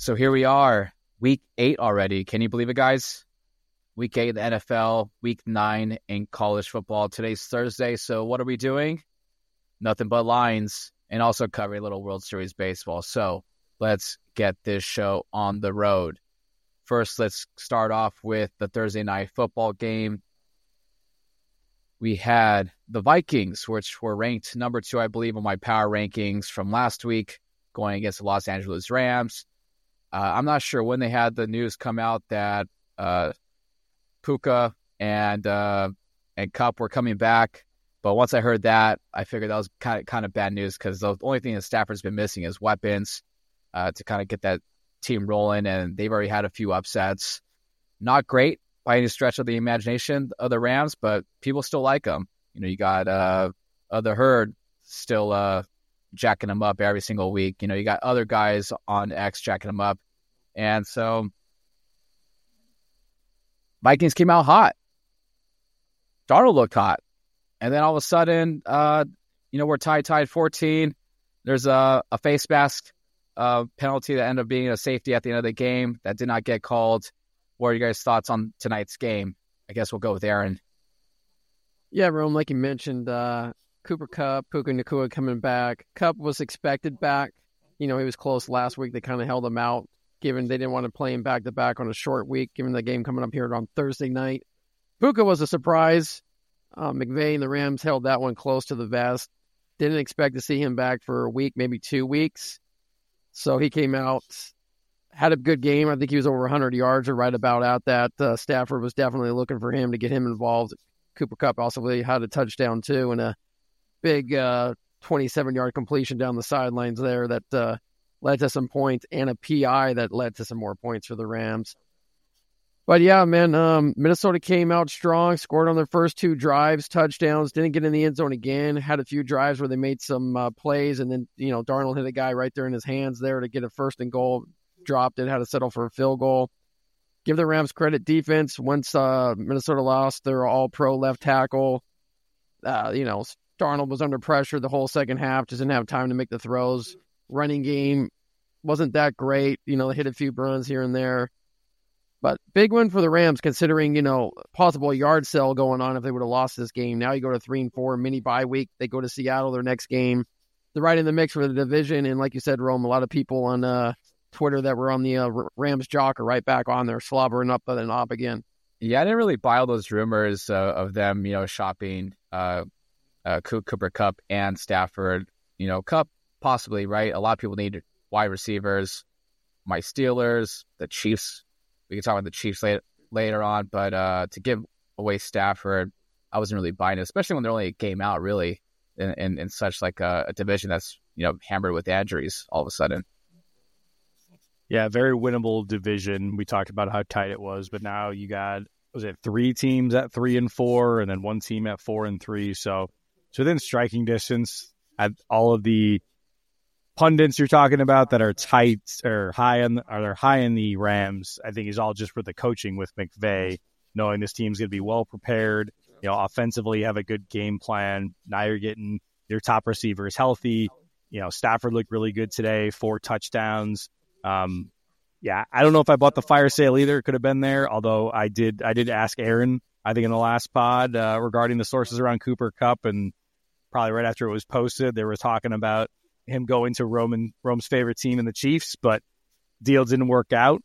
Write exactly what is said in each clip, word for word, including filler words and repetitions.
So here we are, week eight already. Can you believe it, guys? Week eight in the N F L, week nine in college football. Today's Thursday, so what are we doing? Nothing but lines, and also covering a little World Series baseball. So let's get this show on the road. First, let's start off with the Thursday night football game. We had the Vikings, which were ranked number two, I believe, on my power rankings from last week, going against the Los Angeles Rams. Uh, I'm not sure when they had the news come out that uh, Puka and uh, and Kupp were coming back. But once I heard that, I figured that was kind of kind of bad news because the only thing that Stafford's been missing is weapons uh, to kind of get that team rolling, and they've already had a few upsets. Not great by any stretch of the imagination of the Rams, but people still like them. You know, you got uh, uh, the herd still uh, jacking them up every single week. You know, you got other guys on X jacking them up. And so Vikings came out hot. Darnold looked hot. And then all of a sudden, uh, you know, we're tied, tied fourteen. There's a, a face mask uh, penalty that ended up being a safety at the end of the game that did not get called. What are your guys' thoughts on tonight's game? I guess we'll go with Aaron. Yeah, Rome, like you mentioned, uh, Cooper Kupp, Puka Nacua coming back. Kupp was expected back. You know, he was close last week. They kind of held him out, given they didn't want to play him back-to-back on a short week, given the game coming up here on Thursday night. Puka was a surprise. Uh, McVay and the Rams held that one close to the vest. Didn't expect to see him back for a week, maybe two weeks. So he came out, had a good game. I think he was over one hundred yards or right about at that. Uh, Stafford was definitely looking for him to get him involved. Cooper Kupp also had a touchdown too and a big uh, twenty-seven-yard completion down the sidelines there that uh, led to some points, and a P I that led to some more points for the Rams. But yeah, man, um, Minnesota came out strong, scored on their first two drives, touchdowns, didn't get in the end zone again, had a few drives where they made some uh, plays, and then, you know, Darnold hit a guy right there in his hands there to get a first and goal, dropped it, had to settle for a field goal. Give the Rams credit, defense. Once uh, Minnesota lost their all-pro left tackle, uh, you know, Darnold was under pressure the whole second half, just didn't have time to make the throws. Running game wasn't that great. You know, they hit a few runs here and there. But big win for the Rams, considering, you know, possible yard sale going on if they would have lost this game. Now you go to three and four, mini bye week. They go to Seattle their next game. They're right in the mix for the division. And like you said, Rome, a lot of people on uh, Twitter that were on the uh, Rams jock are right back on there, slobbering up and up again. Yeah, I didn't really buy all those rumors uh, of them, you know, shopping uh, uh, Cooper Kupp and Stafford. You know, Kupp possibly, right? A lot of people need wide receivers. My Steelers, the Chiefs. We can talk about the Chiefs later, later on, but uh, to give away Stafford, I wasn't really buying it, especially when they're only a game out, really, in, in, in such like a, a division that's, you know, hammered with injuries all of a sudden. Yeah, very winnable division. We talked about how tight it was, but now you got, was it three teams at three and four, and then one team at four and three. So it's within striking distance. At all of the pundits you're talking about that are tight or high on, or they're high in the Rams, I think is all just for the coaching with McVay, knowing this team's going to be well prepared. You know, offensively, have a good game plan. Now you're getting your top receivers healthy. You know, Stafford looked really good today, four touchdowns. Um, yeah, I don't know if I bought the fire sale either. It could have been there, although I did. I did ask Aaron, I think in the last pod, uh, regarding the sources around Cooper Kupp, and probably right after it was posted, they were talking about him going to Roman Rome's favorite team in the Chiefs, but deal didn't work out.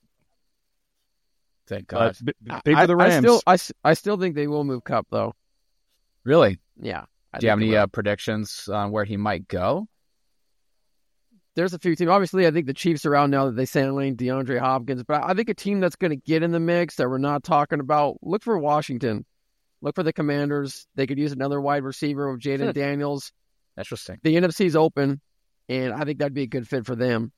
Thank God. But b- big for the Rams. I, I still, I, I still think they will move Kupp though. Really? Yeah. I Do you have any uh, predictions on where he might go? There's a few teams. Obviously, I think the Chiefs are out now that they signed DeAndre Hopkins, but I think a team that's going to get in the mix that we're not talking about, look for Washington. Look for the Commanders. They could use another wide receiver with Jaden Daniels. Interesting. The N F C's open, and I think that'd be a good fit for them.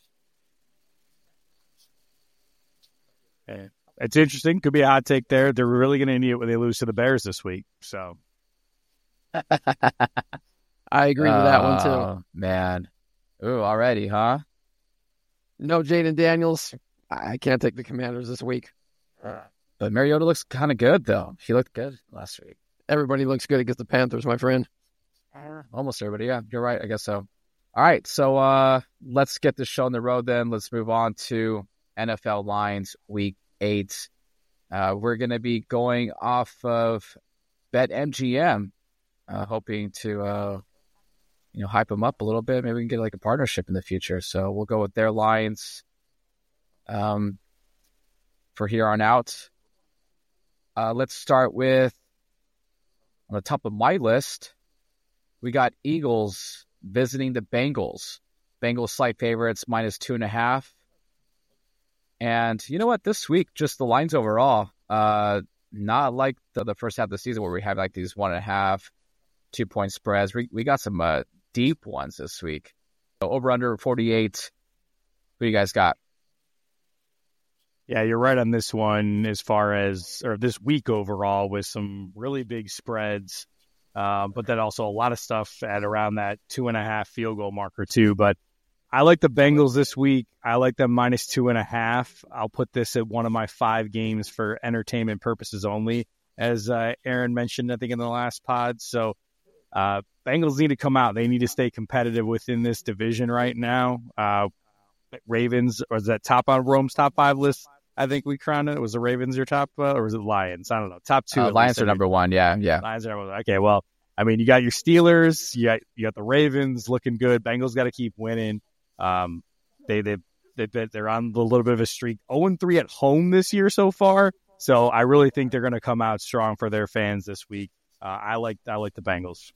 It's interesting. Could be a hot take there. They're really going to need it when they lose to the Bears this week. So I agree with that one, too. Oh, man. Ooh, already, huh? No Jaden Daniels. I can't take the Commanders this week. But Mariota looks kind of good, though. He looked good last week. Everybody looks good against the Panthers, my friend. Almost everybody, yeah. You're right. I guess so. All right, so uh, let's get the show on the road then. Let's move on to N F L lines week eight. Uh, we're going to be going off of BetMGM, uh, hoping to uh, you know hype them up a little bit. Maybe we can get like a partnership in the future. So we'll go with their lines um, for here on out. Uh, let's start with, on the top of my list, we got Eagles visiting the Bengals. Bengals slight favorites, minus two and a half. And you know what? This week, just the lines overall, uh, not like the, the first half of the season where we had like these one and a half, two point spreads. We we got some uh, deep ones this week. So over under forty-eight. Who do you guys got? Yeah, you're right on this one as far as, or this week overall, with some really big spreads. Uh, but then also a lot of stuff at around that two and a half field goal marker too. But I like the Bengals this week. I like them minus two and a half. I'll put this at one of my five games for entertainment purposes only, as uh, Aaron mentioned, I think, in the last pod. So uh, Bengals need to come out. They need to stay competitive within this division right now. Uh, Ravens, or is that top on Rome's top five list? I think we crowned it. Was the Ravens your top, uh, or was it Lions? I don't know. Top two. Uh, Lions are number one. Yeah, yeah. Lions are number one. Okay, well, I mean, you got your Steelers. You got you got the Ravens looking good. Bengals got to keep winning. Um, they they they they're on a little bit of a streak. oh and three at home this year so far. So I really think they're going to come out strong for their fans this week. Uh, I like I like the Bengals.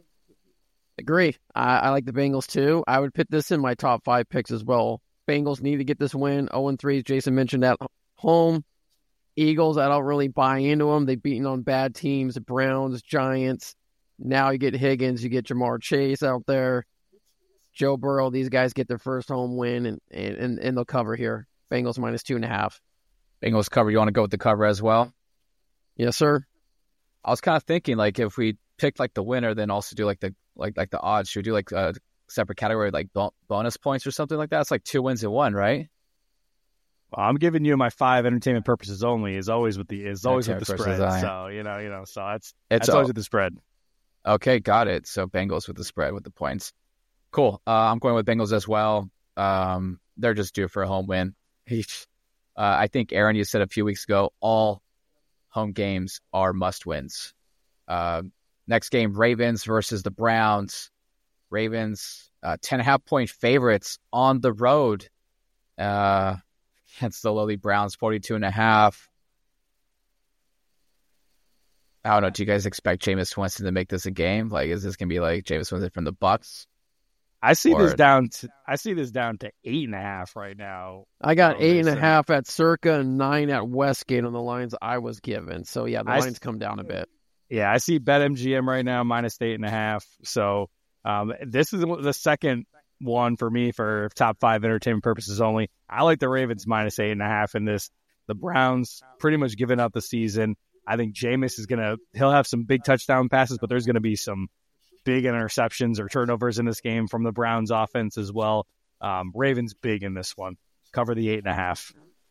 Agree. I, I like the Bengals too. I would put this in my top five picks as well. Bengals need to get this win. oh and three, as Jason mentioned, at home. Eagles, I don't really buy into them. They've beaten on bad teams, Browns, Giants. Now you get Higgins, you get Jamar Chase out there. Joe Burrow, these guys get their first home win, and, and, and they'll cover here. Bengals minus two and a half. Bengals cover. You want to go with the cover as well? Yes, sir. I was kind of thinking, like, if we pick like the winner, then also do like the like like the odds. Should we do like a separate category, like bo- bonus points or something like that? It's like two wins in one, right? Well, I'm giving you my five entertainment purposes only. Is always with the is always with the Entertainment spread. purposes, So you know you know so that's It's that's always all- with the spread. Okay, got it. So Bengals with the spread with the points. Cool. Uh, I'm going with Bengals as well. Um, they're just due for a home win. uh, I think, Aaron, you said a few weeks ago, all home games are must wins. Uh, next game, Ravens versus the Browns. Ravens, uh, ten and a half point favorites on the road uh, against the lowly Browns, forty-two and a half. I don't know. Do you guys expect Jameis Winston to make this a game? Like, is this going to be like Jameis Winston from the Bucs? I see Or- this down to I see this down to eight and a half right now. I got Oh, eight and a Mason. half at Circa and nine at Westgate on the lines I was given. So, yeah, the I- lines come down a bit. Yeah, I see BetMGM right now minus eight and a half. So um, this is the second one for me for top five entertainment purposes only. I like the Ravens minus eight and a half in this. The Browns pretty much giving up the season. I think Jameis is gonna he'll have some big touchdown passes, but there's gonna be some big interceptions or turnovers in this game from the Browns offense as well. Um, Ravens big in this one. Cover the eight and a half.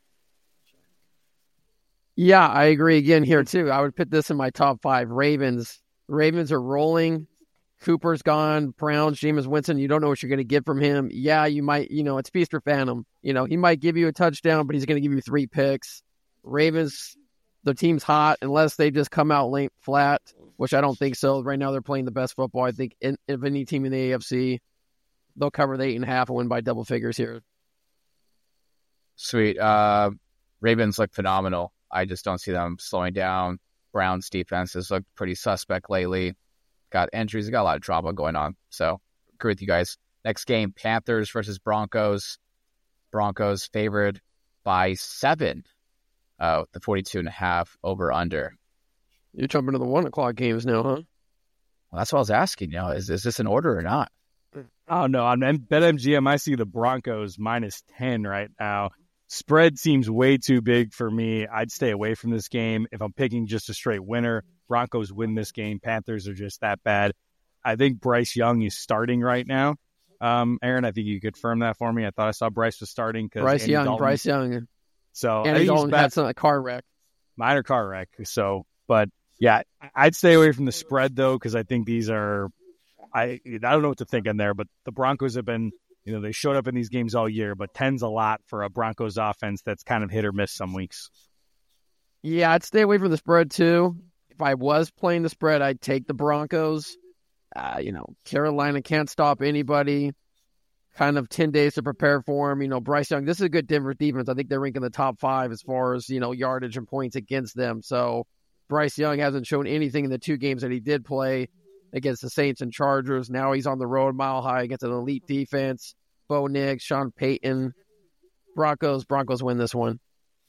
Yeah, I agree again here too. I would put this in my top five. Ravens. Ravens are rolling. Cooper's gone. Browns, Jameis Winston, you don't know what you're going to get from him. Yeah, you might, you know, it's feast or phantom. You know, he might give you a touchdown, but he's going to give you three picks. Ravens, the team's hot unless they just come out late flat, which I don't think so. Right now they're playing the best football, I think, in, of any team in the A F C. They'll cover the eight and a half and win by double figures here. Sweet. Uh, Ravens look phenomenal. I just don't see them slowing down. Browns defense has looked pretty suspect lately. Got injuries. Got a lot of drama going on. So, agree with you guys. Next game, Panthers versus Broncos. Broncos favored by seven. Uh, the forty-two and a half over under. You're jumping to the one o'clock games now, huh? Well, that's what I was asking. You know, is, is this in order or not? Oh, no. On BetMGM, I see the Broncos minus ten right now. Spread seems way too big for me. I'd stay away from this game. If I'm picking just a straight winner, Broncos win this game. Panthers are just that bad. I think Bryce Young is starting right now. Um, Aaron, I think you could confirm that for me. I thought I saw Bryce was starting. Bryce Andy Young, Dalton, Bryce Young. So I Andy think he's Dalton back. had some a car wreck. Minor car wreck. So, but yeah, I'd stay away from the spread though, because I think these are I I don't know what to think in there, but the Broncos have been, you know, they showed up in these games all year, but ten's a lot for a Broncos offense that's kind of hit or miss some weeks. Yeah, I'd stay away from the spread too. If I was playing the spread, I'd take the Broncos. Uh, you know, Carolina can't stop anybody. Kind of ten days to prepare for him. You know, Bryce Young, this is a good Denver defense. I think they're ranking the top five as far as, you know, yardage and points against them. So Bryce Young hasn't shown anything in the two games that he did play against the Saints and Chargers. Now he's on the road mile high against an elite defense. Bo Nix, Sean Payton, Broncos. Broncos win this one.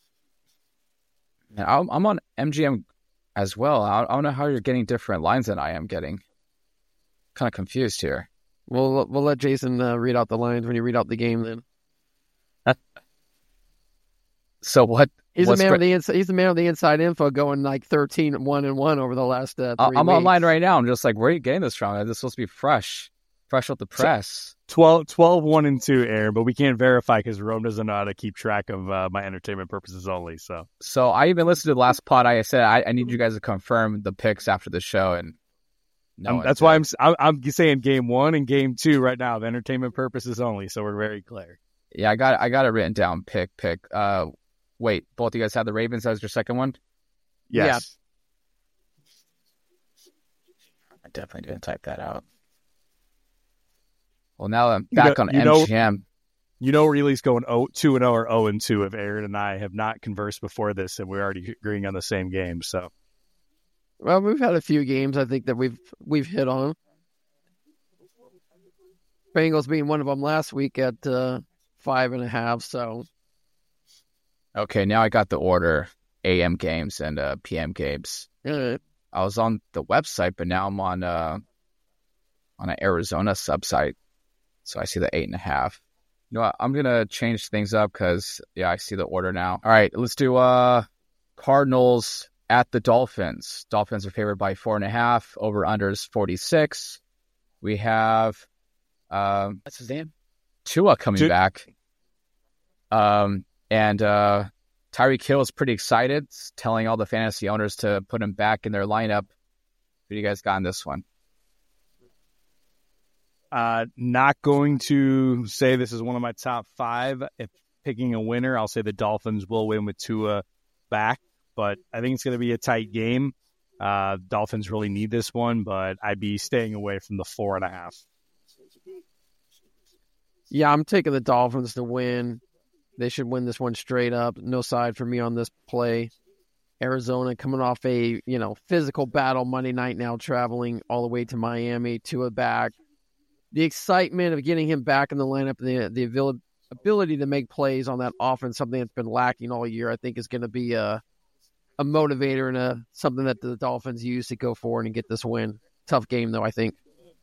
Yeah, I'm, I'm on M G M as well. I, I don't know how you're getting different lines than I am getting. Kind of confused here. We'll we'll let Jason uh, read out the lines when you read out the game. Then. So what? He's what's the man pre- of the inside. He's the man of the inside info, going like thirteen one and one over the last. Uh, three I'm weeks. online right now. I'm just like, where are you getting this from? This is supposed to be fresh, fresh off the press. twelve, twelve, one, and two, Aaron, but we can't verify because Rome doesn't know how to keep track of uh, my entertainment purposes only. So, so I even listened to the last pod. I said I, I need you guys to confirm the picks after the show, and no, um, that's why I'm, I'm I'm saying game one and game two right now of entertainment purposes only. So we're very clear. Yeah, I got I got it written down. Pick pick. Uh, wait, both of you guys had the Ravens as your second one? Yes. Yeah. I definitely didn't type that out. Well, now I'm You back know- on you know- M G M. You know, we're at least going two and oh or oh and two if Aaron and I have not conversed before this, and we're already agreeing on the same game. So, Well, we've had a few games I think that we've we've hit on. Bengals being one of them last week at uh, five and a half. So Okay, now I got the order: A M games and uh, P M games. uh, I was on the website, but now I'm on uh, on an Arizona subsite, so I see the eight and a half. You know what? I'm gonna change things up because yeah, I see the order now. All right, let's do uh Cardinals at the Dolphins. Dolphins are favored by four and a half. Over under is forty-six. We have um what's his name? Tua coming Tu- back. Um and uh Tyreek Hill is pretty excited, telling all the fantasy owners to put him back in their lineup. Who do you guys got in this one? uh, not going to say this is one of my top five. If picking a winner, I'll say the Dolphins will win with Tua back, but I think it's going to be a tight game. Uh, Dolphins really need this one, but I'd be staying away from the four and a half. yeah, I'm taking the Dolphins to win. They should win this one straight up. No side for me on this play. Arizona coming off a you know physical battle Monday night, now traveling all the way to Miami. Tua back. The excitement of getting him back in the lineup, the the abil- ability to make plays on that offense, something that's been lacking all year, I think is going to be a a motivator and a something that the Dolphins use to go forward and get this win. Tough game though, I think.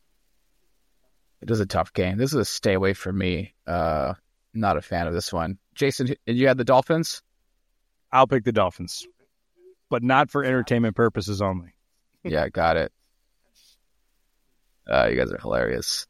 It is a tough game. This is a stay away for me. Uh, not a fan of this one. Jason, you had the Dolphins? I'll pick the Dolphins, but not for entertainment purposes only. Yeah, got it. Uh, you guys are hilarious.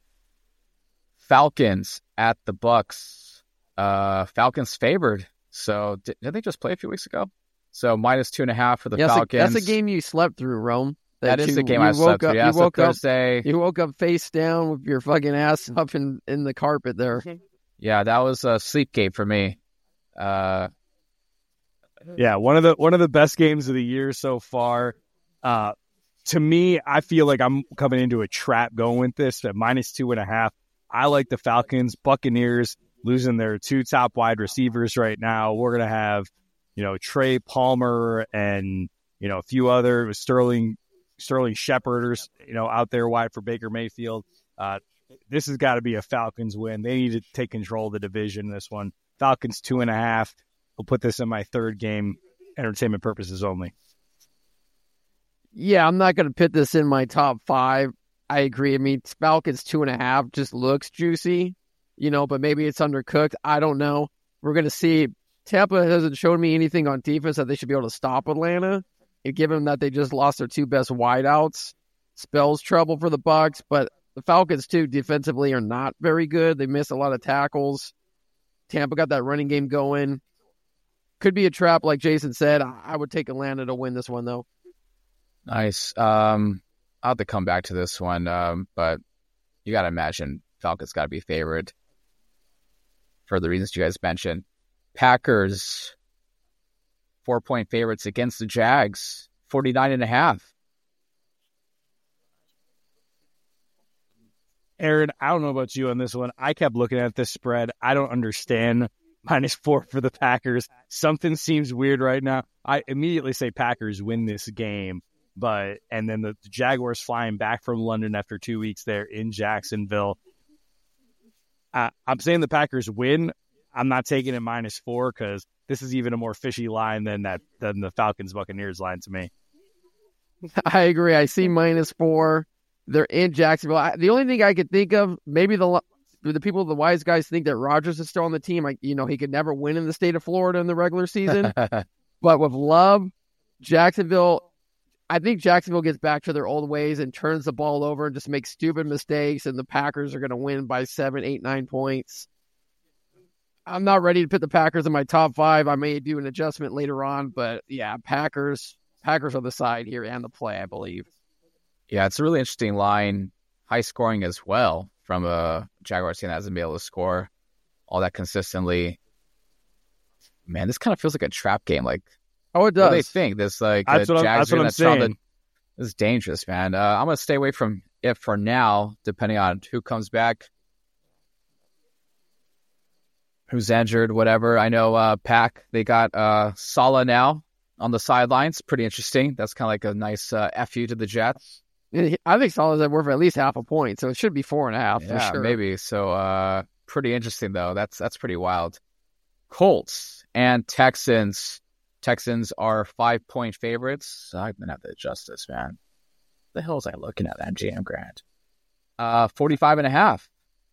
Falcons at the Bucks. Uh, Falcons favored. So did, did they just play a few weeks ago? So minus two and a half for the Yeah, that's, a, Falcons. that's a game you slept through, Rome. That is you, the game you I woke slept up, through. Yeah, you so woke up. Thursday. You woke up face down with your fucking ass up in, in the carpet there. Yeah, that was a sleep game for me. Uh, Yeah, one of the one of the best games of the year so far. Uh, to me, I feel like I'm coming into a trap going with this at minus two and a half. I like the Falcons. Buccaneers losing their two top wide receivers right now. We're gonna have, you know, Trey Palmer and you know a few other Sterling Sterling Sheparders, you know, out there wide for Baker Mayfield. Uh, this has got to be a Falcons win. They need to take control of the division. This one, Falcons two and a half. We'll put this in my third game, entertainment purposes only. Yeah, I'm not going to put this in my top five. I agree. I mean, Falcons two and a half just looks juicy, you know, but maybe it's undercooked. I don't know. We're going to see. Tampa hasn't shown me anything on defense that they should be able to stop Atlanta. And given that they just lost their two best wideouts, spells trouble for the Bucs. But the Falcons, too, defensively are not very good. They miss a lot of tackles. Tampa got that running game going. Could be a trap, like Jason said. I would take Atlanta to win this one, though. nice. Um, I'll have to come back to this one, um, but you got to imagine Falcons got to be favored for the reasons you guys mentioned. Packers, four-point favorites against the Jags, forty-nine and a half. Aaron, I don't know about you on this one. I kept looking at this spread. I don't understand minus four for the Packers. Something seems weird right now. I immediately say Packers win this game, but and then the Jaguars flying back from London after two weeks there in Jacksonville. Uh, I'm saying the Packers win. I'm not taking it minus four because this is even a more fishy line than that than the Falcons Buccaneers line to me. I agree. I see minus four. They're in Jacksonville. I, the only thing I could think of, maybe the the people, the wise guys, think that Rodgers is still on the team. Like, you know, he could never win in the state of Florida in the regular season. But with Love, Jacksonville, I think Jacksonville gets back to their old ways and turns the ball over and just makes stupid mistakes, and the Packers are going to win by seven, eight, nine points. I'm not ready to put the Packers in my top five. I may do an adjustment later on, but yeah, Packers, Packers are the side here and the play, I believe. Yeah, it's a really interesting line, high scoring as well from a Jaguars team that hasn't been able to score all that consistently. Man, this kind of feels like a trap game. Like, oh, it does. What do they think? This like that's uh, what, Jags I'm, that's what I'm saying. The, this is dangerous, man. Uh, I'm gonna stay away from it for now, depending on who comes back, who's injured, whatever. I know uh, Pack, they got uh, Saleh now on the sidelines. Pretty interesting. That's kind of like a nice uh, F U to the Jets. I think Saleh's worth at least half a point, so it should be four and a half yeah, for sure. Maybe. So uh, pretty interesting, though. That's that's pretty wild. Colts and Texans. Texans are five-point favorites. So I'm going to have to adjust this, man. What the hell is I looking at, that J M Grant? Uh, forty-five and a half.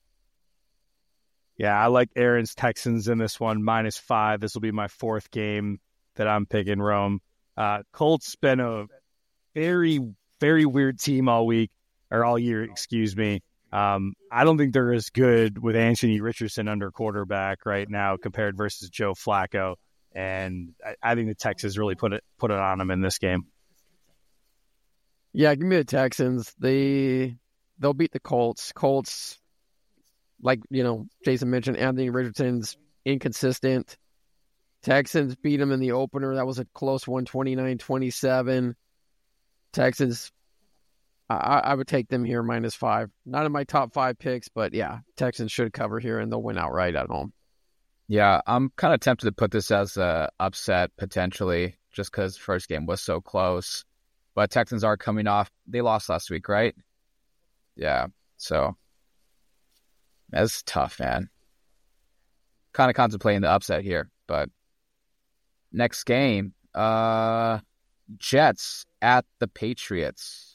Yeah, I like Aaron's Texans in this one, minus five. This will be my fourth game that I'm picking, Rome. Uh, Colts been a very, very weird team all week, or all year, excuse me. Um, I don't think they're as good with Anthony Richardson under quarterback right now compared versus Joe Flacco. And I, I think the Texans really put it put it on them in this game. Yeah, give me the Texans. They, they'll beat the Colts. Colts, like, you know, Jason mentioned, Anthony Richardson's inconsistent. Texans beat them in the opener. That was a close one, twenty-nine twenty-seven. Texans, I, I would take them here minus five. Not in my top five picks, but yeah, Texans should cover here and they'll win outright at home. Yeah, I'm kind of tempted to put this as a upset potentially, just because the first game was so close. But Texans are coming off. They lost last week, right? Yeah, so that's tough, man. Kind of contemplating the upset here, but next game, uh, Jets at the Patriots.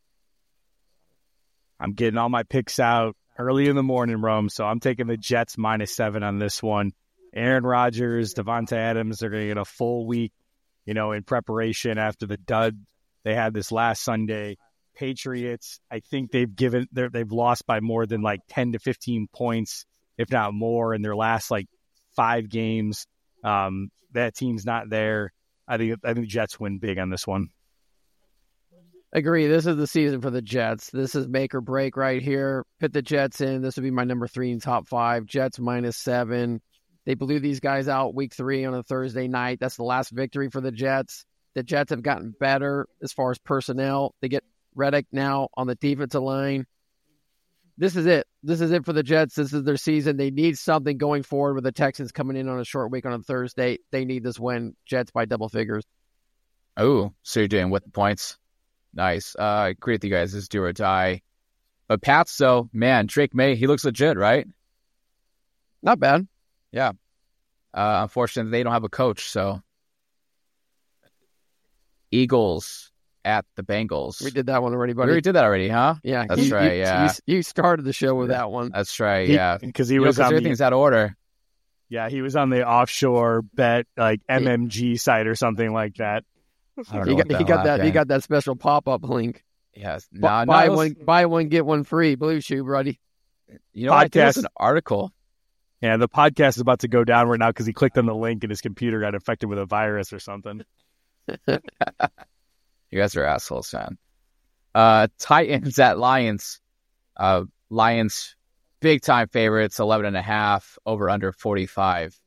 I'm getting all my picks out early in the morning, Rome, so I'm taking the Jets minus seven on this one. Aaron Rodgers, Devontae Adams, they're going to get a full week, you know, in preparation after the dud they had this last Sunday. Patriots, I think they've given they've lost by more than like ten to fifteen points, if not more, in their last like five games. Um, that team's not there. I think I think the Jets win big on this one. Agree. This is the season for the Jets. This is make or break right here. Put the Jets in. This would be my number three in top five. Jets minus seven. They blew these guys out week three on a Thursday night. That's the last victory for the Jets. The Jets have gotten better as far as personnel. They get Reddick now on the defensive line. This is it. This is it for the Jets. This is their season. They need something going forward with the Texans coming in on a short week on a Thursday. They need this win. Jets by double figures. Oh, so you're doing with the points. Nice. Uh, I agree with you guys. This is do or die. But Pats, though, man, Drake May, he looks legit, right? Not bad. Yeah. Uh, unfortunately, they don't have a coach, so. Eagles at the Bengals. We did that one already, buddy. We already did that already, huh? Yeah. That's you, right, you, yeah. You, you started the show with that one. That's right, he, yeah. Because he you was know, on everything's the, out of order. Yeah, he was on the offshore bet, like M M G site or something like that. I don't know he got, he got that. happened. He got that special pop-up link. Yes. B- No, buy no, one, buy one, get one free. Blue Shoe, buddy. You know, what? I think Podcast. it's an article. Yeah, the podcast is about to go down right now because he clicked on the link and his computer got infected with a virus or something. You guys are assholes, man. Uh, Titans at Lions. Uh, Lions, big time favorites, eleven and a half, over under forty-five.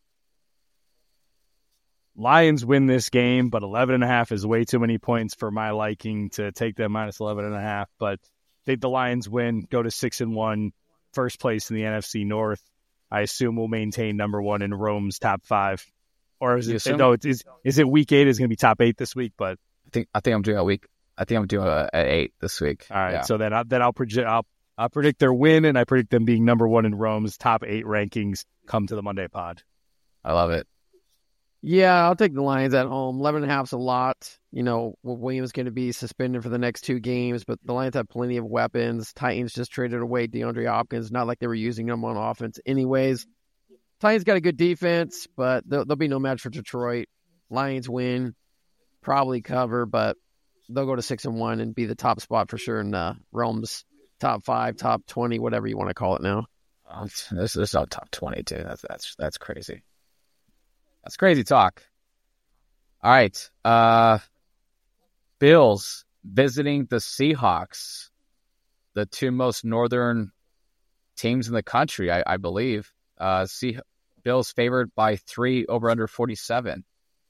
Lions win this game, but eleven and a half is way too many points for my liking to take them minus eleven and a half. But I think the Lions win, go to six and one, first place in the N F C North. I assume we'll maintain number one in Rome's top five. Or is it, no, it's, is, is it week eight is going to be top eight this week? But I think, I think I'm doing a week. I think I'm doing a, a eight this week. All right. Yeah. So then, I, then I'll project, I'll, I'll predict their win, and I predict them being number one in Rome's top eight rankings come to the Monday pod. I love it. Yeah, I'll take the Lions at home. eleven and a half is a lot. You know, Williams going to be suspended for the next two games, but the Lions have plenty of weapons. Titans just traded away DeAndre Hopkins. Not like they were using him on offense anyways. Titans got a good defense, but they'll, they'll be no match for Detroit. Lions win, probably cover, but they'll go to six and one and be the top spot for sure in uh, Rome's top five, top twenty, whatever you want to call it now. Um, there's, there's no top twenty, dude. That's, that's, that's crazy. That's crazy talk. All right. Uh, Bills visiting the Seahawks, the two most northern teams in the country, I, I believe. Uh, See, Bills favored by three, over under forty-seven.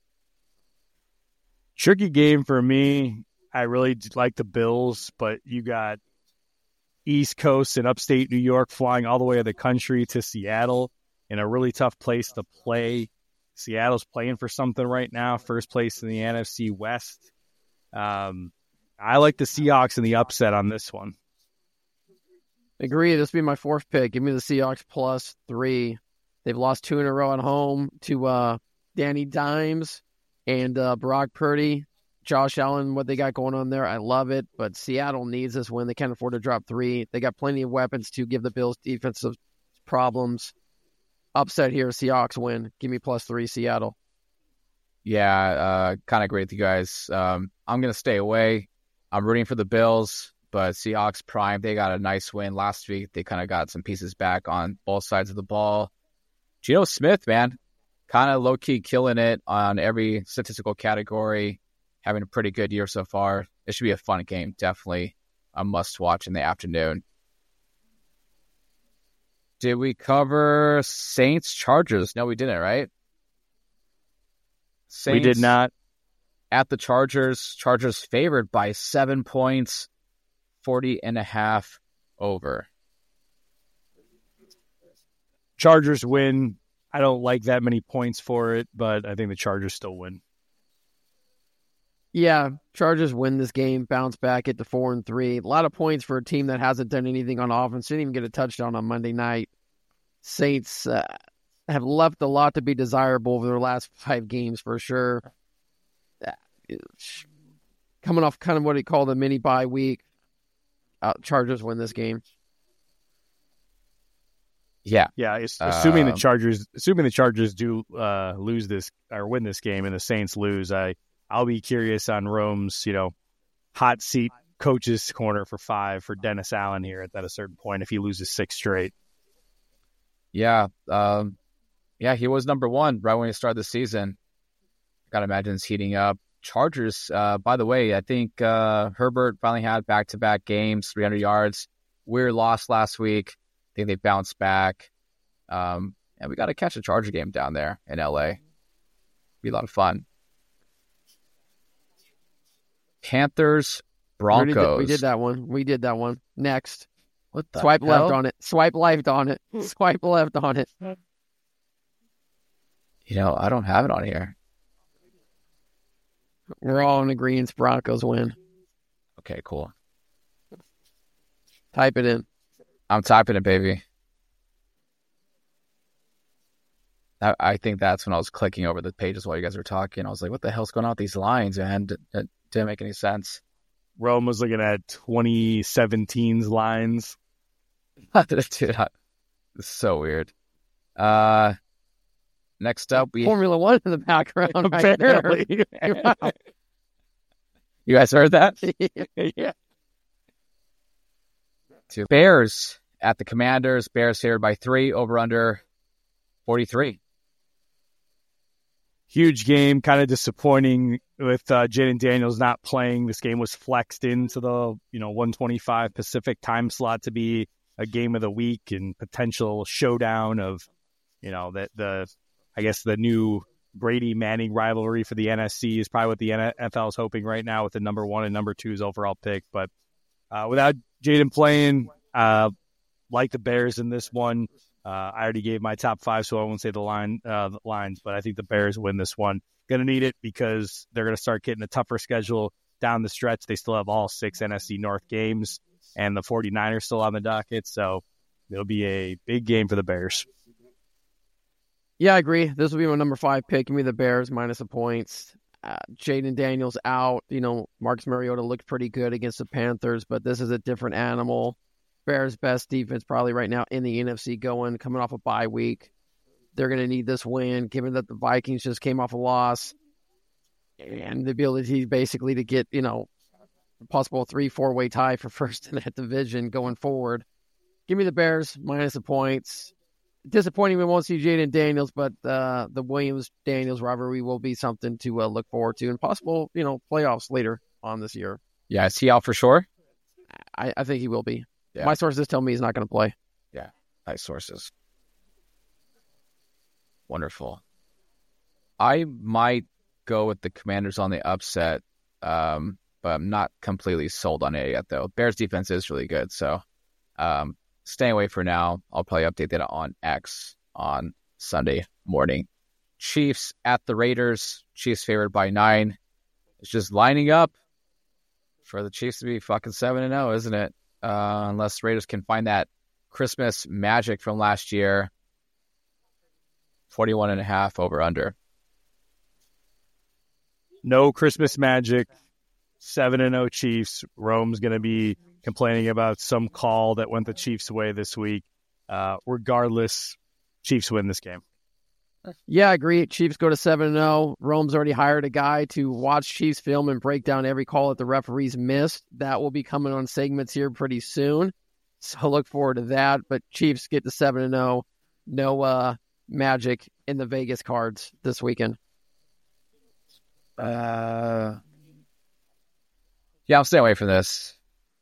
Tricky game for me. I really like the Bills, but you got East Coast and upstate New York flying all the way to the country to Seattle in a really tough place to play. Seattle's playing for something right now, first place in the N F C West. Um, I like the Seahawks in the upset on this one. Agree. This will be my fourth pick. Give me the Seahawks plus three. They've lost two in a row at home to uh, Danny Dimes and uh, Brock Purdy. Josh Allen, what they got going on there, I love it. But Seattle needs this win. They can't afford to drop three. They got plenty of weapons to give the Bills defensive problems. Upset here, Seahawks win. Give me plus three, Seattle. Yeah, uh, kind of agree with you guys. Um, I'm going to stay away. I'm rooting for the Bills, but Seahawks prime, they got a nice win last week. They kind of got some pieces back on both sides of the ball. Geno Smith, man, kind of low-key killing it on every statistical category, having a pretty good year so far. It should be a fun game, definitely a must-watch in the afternoon. Did we cover Saints Chargers? No, we didn't, right? Saints we did not. At the Chargers. Chargers favored by seven points, forty and a half over. Chargers win. I don't like that many points for it, but I think the Chargers still win. Yeah, Chargers win this game, bounce back at the four and three. A lot of points for a team that hasn't done anything on offense. Didn't even get a touchdown on Monday night. Saints uh, have left a lot to be desirable over their last five games for sure. Uh, coming off kind of what he called a mini bye week, uh, Chargers win this game. Yeah, yeah. Assuming um, the Chargers, assuming the Chargers do uh, lose this or win this game, and the Saints lose, I. I'll be curious on Rome's, you know, hot seat coach's corner for five for Dennis Allen here at, at a certain point if he loses six straight. Yeah. Um, yeah, he was number one right when he started the season. Got to imagine it's heating up. Chargers, uh, by the way, I think uh, Herbert finally had back-to-back games, three hundred yards. Weird loss last week. I think they bounced back. Um, and we got to catch a Charger game down there in L A. Be a lot of fun. Panthers, Broncos. We did, we did that one. We did that one. Next. What the Swipe hell? left on it. Swipe left on it. Swipe left on it. You know, I don't have it on here. We're all in agreement. Broncos win. Okay, cool. Type it in. I'm typing it, baby. I, I think that's when I was clicking over the pages while you guys were talking. I was like, what the hell's going on with these lines, man? It, it didn't make any sense. Rome was looking at twenty seventeen's lines. Dude, I, it's so weird. Uh, next up, we Formula One in the background. Right Apparently. There. You guys heard that? Yeah. Two Bears at the Commanders. Bears favored by three, over under forty-three. Huge game, kind of disappointing with uh, Jaden Daniels not playing. This game was flexed into the you know one twenty-five Pacific time slot to be a game of the week and potential showdown of, you know, that the, I guess the new Brady Manning rivalry for the N F C is probably what the N F L is hoping right now with the number one and number two's overall pick. But uh, without Jaden playing, uh, like the Bears in this one, uh, I already gave my top five, so I won't say the line uh, the lines, but I think the Bears win this one. Going to need it because they're going to start getting a tougher schedule down the stretch. They still have all six N F C North games, and the 49ers still on the docket, so it'll be a big game for the Bears. Yeah, I agree. This will be my number five pick. Give me the Bears minus the points. Uh, Jaden Daniels out. You know, Marcus Mariota looked pretty good against the Panthers, but this is a different animal. Bears' best defense probably right now in the N F C going, coming off a bye week. They're going to need this win, given that the Vikings just came off a loss. And the ability basically to get, you know, a possible three, four-way tie for first in that division going forward. Give me the Bears minus the points. Disappointing we won't see Jaden Daniels, but uh, the Williams-Daniels rivalry will be something to uh, look forward to and possible, you know, playoffs later on this year. Yeah, is he out for sure? I, I think he will be. Yeah. My sources tell me he's not going to play. Yeah, nice sources. Wonderful. I might go with the Commanders on the upset, um, but I'm not completely sold on it yet, though. Bears defense is really good, so um, staying away for now. I'll probably update that on X on Sunday morning. Chiefs at the Raiders. Chiefs favored by nine. It's just lining up for the Chiefs to be fucking seven and zero, isn't it? Uh, unless Raiders can find that Christmas magic from last year. forty-one and a half over under. No Christmas magic. seven and oh Chiefs. Rome's going to be complaining about some call that went the Chiefs' way this week. Uh, regardless, Chiefs win this game. Yeah, I agree. Chiefs go to seven and oh. Rome's already hired a guy to watch Chiefs film and break down every call that the referees missed. That will be coming on segments here pretty soon. So look forward to that. But Chiefs get to seven and oh. No uh, magic in the Vegas cards this weekend. Uh, yeah, I'll stay away from this.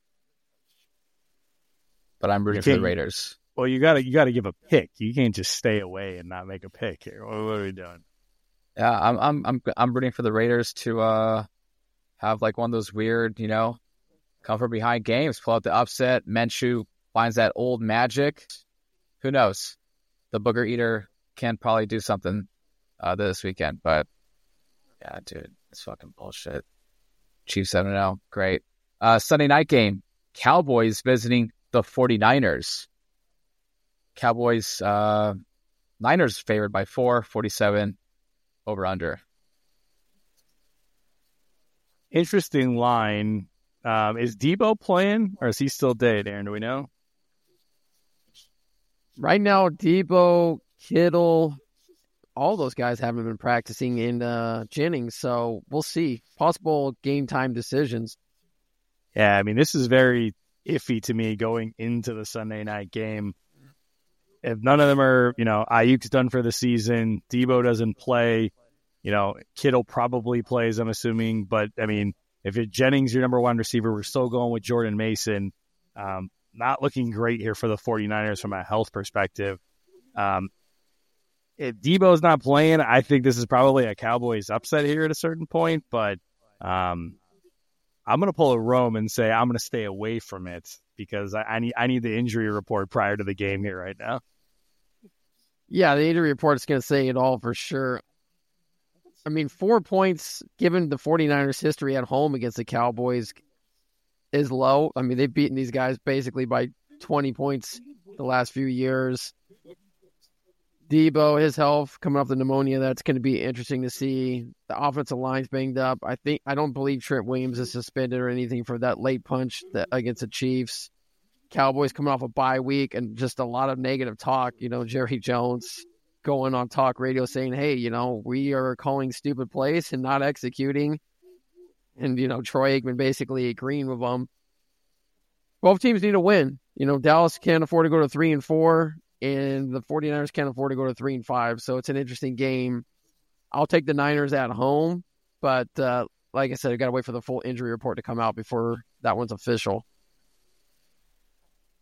But I'm rooting for the Raiders. Well, you gotta you gotta give a pick. You can't just stay away and not make a pick here. What, what are we doing? Yeah, I'm I'm I'm I'm rooting for the Raiders to uh have like one of those weird, you know, come from behind games, pull out the upset. Minshew finds that old magic. Who knows? The Booger Eater can probably do something uh, this weekend, but yeah, dude, it's fucking bullshit. Chiefs seven and oh, great. Uh, Sunday night game, Cowboys visiting the 49ers. Cowboys, uh, Niners favored by four, forty-seven over under. Interesting line. Um, is Debo playing or is he still dead, Aaron? Do we know? Right now, Debo, Kittle, all those guys haven't been practicing in uh, Jennings, so we'll see. Possible game time decisions. Yeah, I mean, this is very iffy to me going into the Sunday night game. If none of them are, you know, Ayuk's done for the season, Debo doesn't play, you know, Kittle probably plays, I'm assuming. But, I mean, if it, Jennings your number one receiver, we're still going with Jordan Mason. Um, not looking great here for the 49ers from a health perspective. Um, if Debo's not playing, I think this is probably a Cowboys upset here at a certain point. But um, I'm going to pull a Rome and say I'm going to stay away from it because I, I need I need the injury report prior to the game here right now. Yeah, the injury report is going to say it all for sure. I mean, four points given the 49ers' history at home against the Cowboys is low. I mean, they've beaten these guys basically by twenty points the last few years. Debo, his health coming off the pneumonia, that's going to be interesting to see. The offensive line's banged up. I think I don't believe Trent Williams is suspended or anything for that late punch that, against the Chiefs. Cowboys coming off a bye week and just a lot of negative talk. You know, Jerry Jones going on talk radio saying, hey, you know, we are calling stupid plays and not executing. And, you know, Troy Aikman basically agreeing with them. Both teams need to win. You know, Dallas can't afford to go to three and four, and the 49ers can't afford to go to three and five. So it's an interesting game. I'll take the Niners at home, but uh, like I said, I got to wait for the full injury report to come out before that one's official.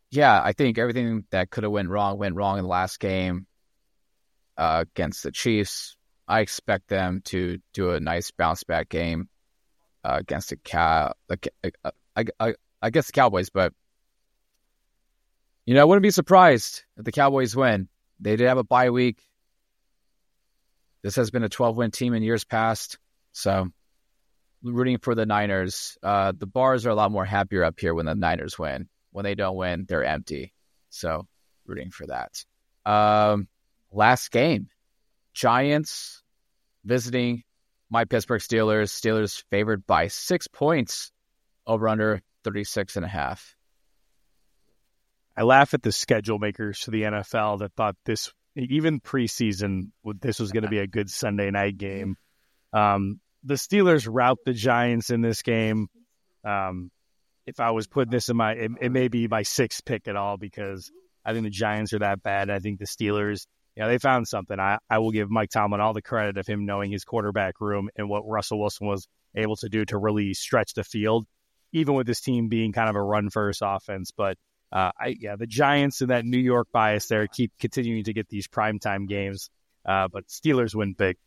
yeah, I think everything that could have went wrong went wrong in the last game uh, against the Chiefs. I expect them to do a nice bounce back game uh, against the cow. The, uh, I, I, I guess the Cowboys, but you know, I wouldn't be surprised if the Cowboys win. They did have a bye week. This has been a twelve-win team in years past, so rooting for the Niners. Uh, the bars are a lot more happier up here when the Niners win. When they don't win, they're empty. So rooting for that. Um, last game, Giants visiting my Pittsburgh Steelers. Steelers favored by six points over under thirty-six and a half. I laugh at the schedule makers for the N F L that thought this, even preseason, this was going to be a good Sunday night game. Um, the Steelers rout the Giants in this game. Um, if I was putting this in my, it, it may be my sixth pick at all, because I think the Giants are that bad. I think the Steelers, you know, they found something. I, I will give Mike Tomlin all the credit of him knowing his quarterback room and what Russell Wilson was able to do to really stretch the field, even with this team being kind of a run-first offense. But uh, I, yeah, the Giants and that New York bias there keep continuing to get these primetime games. Uh, but Steelers win big.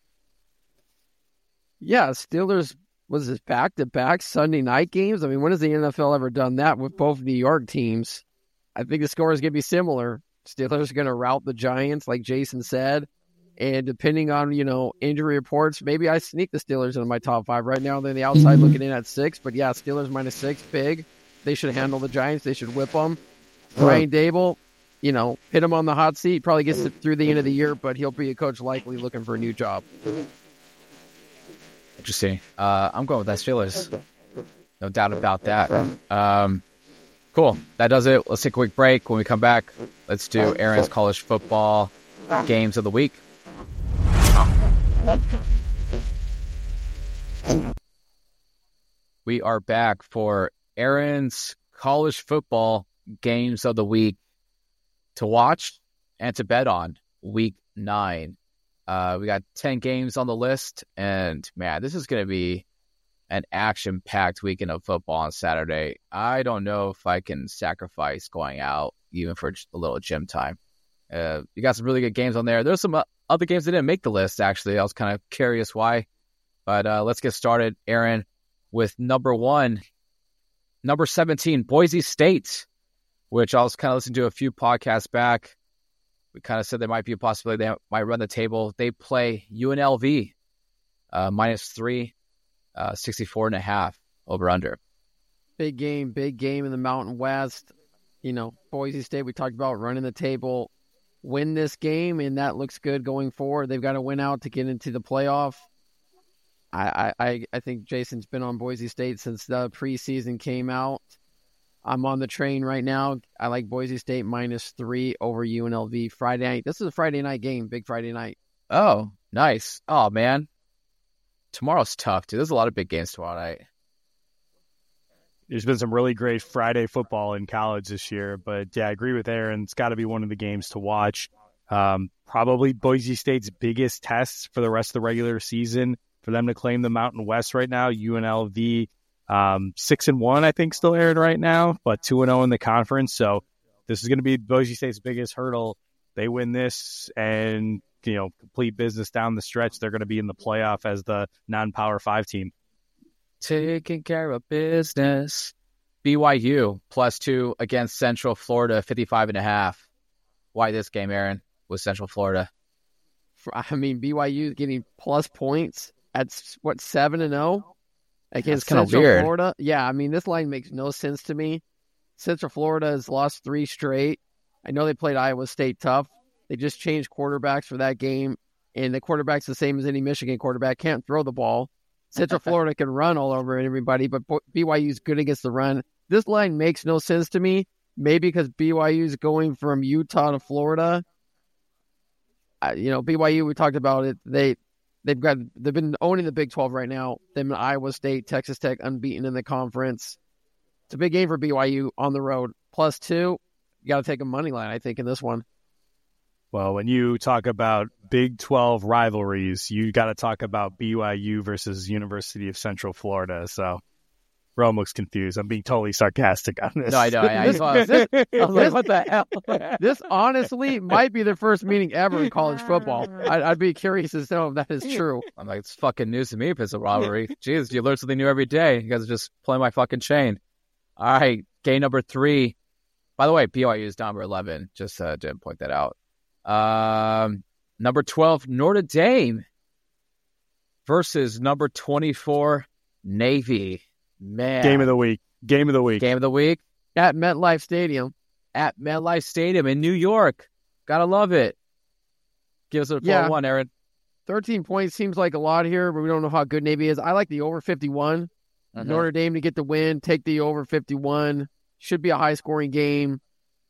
Yeah, Steelers, was this back-to-back Sunday night games? I mean, when has the N F L ever done that with both New York teams? I think the score is going to be similar. Steelers are going to rout the Giants, like Jason said. And depending on, you know, injury reports, maybe I sneak the Steelers into my top five. Right now, they're on the outside looking in at six. But, yeah, Steelers minus six, big. They should handle the Giants. They should whip them. Brian Dable, you know, hit him on the hot seat. Probably gets it through the end of the year, but he'll be a coach likely looking for a new job. Interesting. Uh, I'm going with that Steelers. No doubt about that. Um, cool. That does it. Let's take a quick break. When we come back, let's do Aaron's college football games of the week. We are back for Aaron's college football games of the week to watch and to bet on week nine. Uh, we got ten games on the list, and man, this is going to be an action-packed weekend of football on Saturday. I don't know if I can sacrifice going out even for a little gym time. Uh, you got some really good games on there. There's some other games that didn't make the list, actually. I was kind of curious why. But uh, let's get started, Aaron, with number one, number seventeen, Boise State, which I was kind of listening to a few podcasts back. We kind of said there might be a possibility they might run the table. They play U N L V, uh, minus three, uh, sixty-four and a half over under. Big game, big game in the Mountain West. You know, Boise State, we talked about running the table, win this game, and that looks good going forward. They've got to win out to get into the playoff. I, I, I think Jason's been on Boise State since the preseason came out. I'm on the train right now. I like Boise State minus three over U N L V Friday night. This is a Friday night game, big Friday night. Oh, nice. Oh, man. Tomorrow's tough, dude. There's a lot of big games tomorrow night. There's been some really great Friday football in college this year, but yeah, I agree with Aaron. It's got to be one of the games to watch. Um, probably Boise State's biggest test for the rest of the regular season for them to claim the Mountain West right now. U N L V, um, six and one, I think, still Aaron right now, but two and zero in the conference. So this is going to be Boise State's biggest hurdle. They win this and, you know, complete business down the stretch. They're going to be in the playoff as the non-Power Five team. Taking care of business. B Y U plus two against Central Florida, fifty-five and a half. Why this game, Aaron, with Central Florida? I mean, B Y U getting plus points at, what, seven and oh against That's Central weird. Florida? Yeah, I mean, this line makes no sense to me. Central Florida has lost three straight. I know they played Iowa State tough. They just changed quarterbacks for that game, and the quarterback's the same as any Michigan quarterback. Can't throw the ball. Central Florida can run all over everybody, but B Y U's good against the run. This line makes no sense to me. Maybe because B Y U's going from Utah to Florida. I, you know, B Y U, we talked about it. They, they've got, they've been owning the Big twelve right now. Them and Iowa State, Texas Tech unbeaten in the conference. It's a big game for B Y U on the road. Plus two, you got to take a money line, I think, in this one. Well, when you talk about Big twelve rivalries, you got to talk about B Y U versus University of Central Florida. So Rome looks confused. I'm being totally sarcastic on this. No, I know. I, I, saw this, I was like, what the hell? This honestly might be the first meeting ever in college football. I'd, I'd be curious to know if that is true. I'm like, it's fucking news to me if it's a rivalry. Jeez, you learn something new every day. You guys are just playing my fucking chain. All right, game number three. By the way, B Y U is number eleven. Just uh, didn't point that out. Um, number twelve, Notre Dame versus number twenty-four, Navy. Man. Game of the week. Game of the week. Game of the week. At MetLife Stadium. At MetLife Stadium in New York. Gotta love it. Give us a Yeah. four one, Aaron. thirteen points seems like a lot here, but we don't know how good Navy is. I like the over fifty-one. Mhm. Notre Dame to get the win. Take the over fifty-one. Should be a high-scoring game.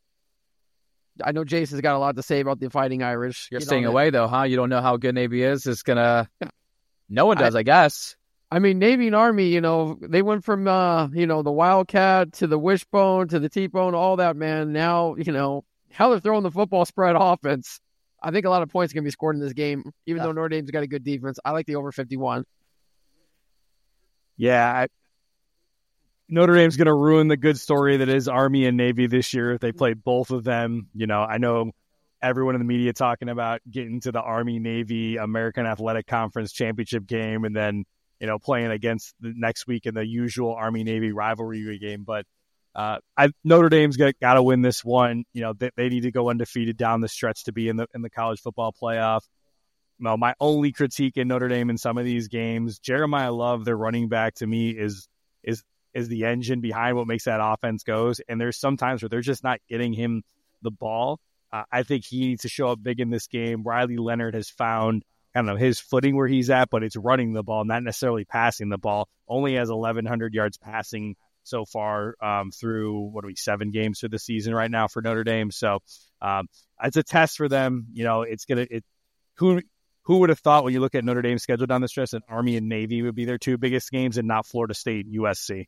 I know Jason's got a lot to say about the Fighting Irish. You're You know staying that- away, though, huh? You don't know how good Navy is. It's gonna... No one does, I, I guess. I mean, Navy and Army, you know, they went from, uh, you know, the Wildcat to the Wishbone to the T-Bone, all that, man. Now, you know, how they're throwing the football spread offense. I think a lot of points are going to be scored in this game, even Yeah. though Notre Dame's got a good defense. I like the over fifty-one. Yeah, I, Notre Dame's going to ruin the good story that is Army and Navy this year if they play both of them. You know, I know everyone in the media talking about getting to the Army-Navy American Athletic Conference championship game and then, you know, playing against the next week in the usual Army-Navy rivalry game. But uh, I, Notre Dame's got got to win this one. You know, they, they need to go undefeated down the stretch to be in the in the college football playoff. No, my only critique in Notre Dame in some of these games, Jeremiah Love, their running back, to me is is is the engine behind what makes that offense goes. And there's some times where they're just not getting him the ball. Uh, I think he needs to show up big in this game. Riley Leonard has found kind of his footing where he's at, but it's running the ball, not necessarily passing the ball. Only has eleven hundred yards passing so far um, through, what are we, seven games through the season right now for Notre Dame. So um, it's a test for them. You know, it's going to, it, who, who would have thought when you look at Notre Dame's schedule down the stretch that Army and Navy would be their two biggest games and not Florida State and U S C?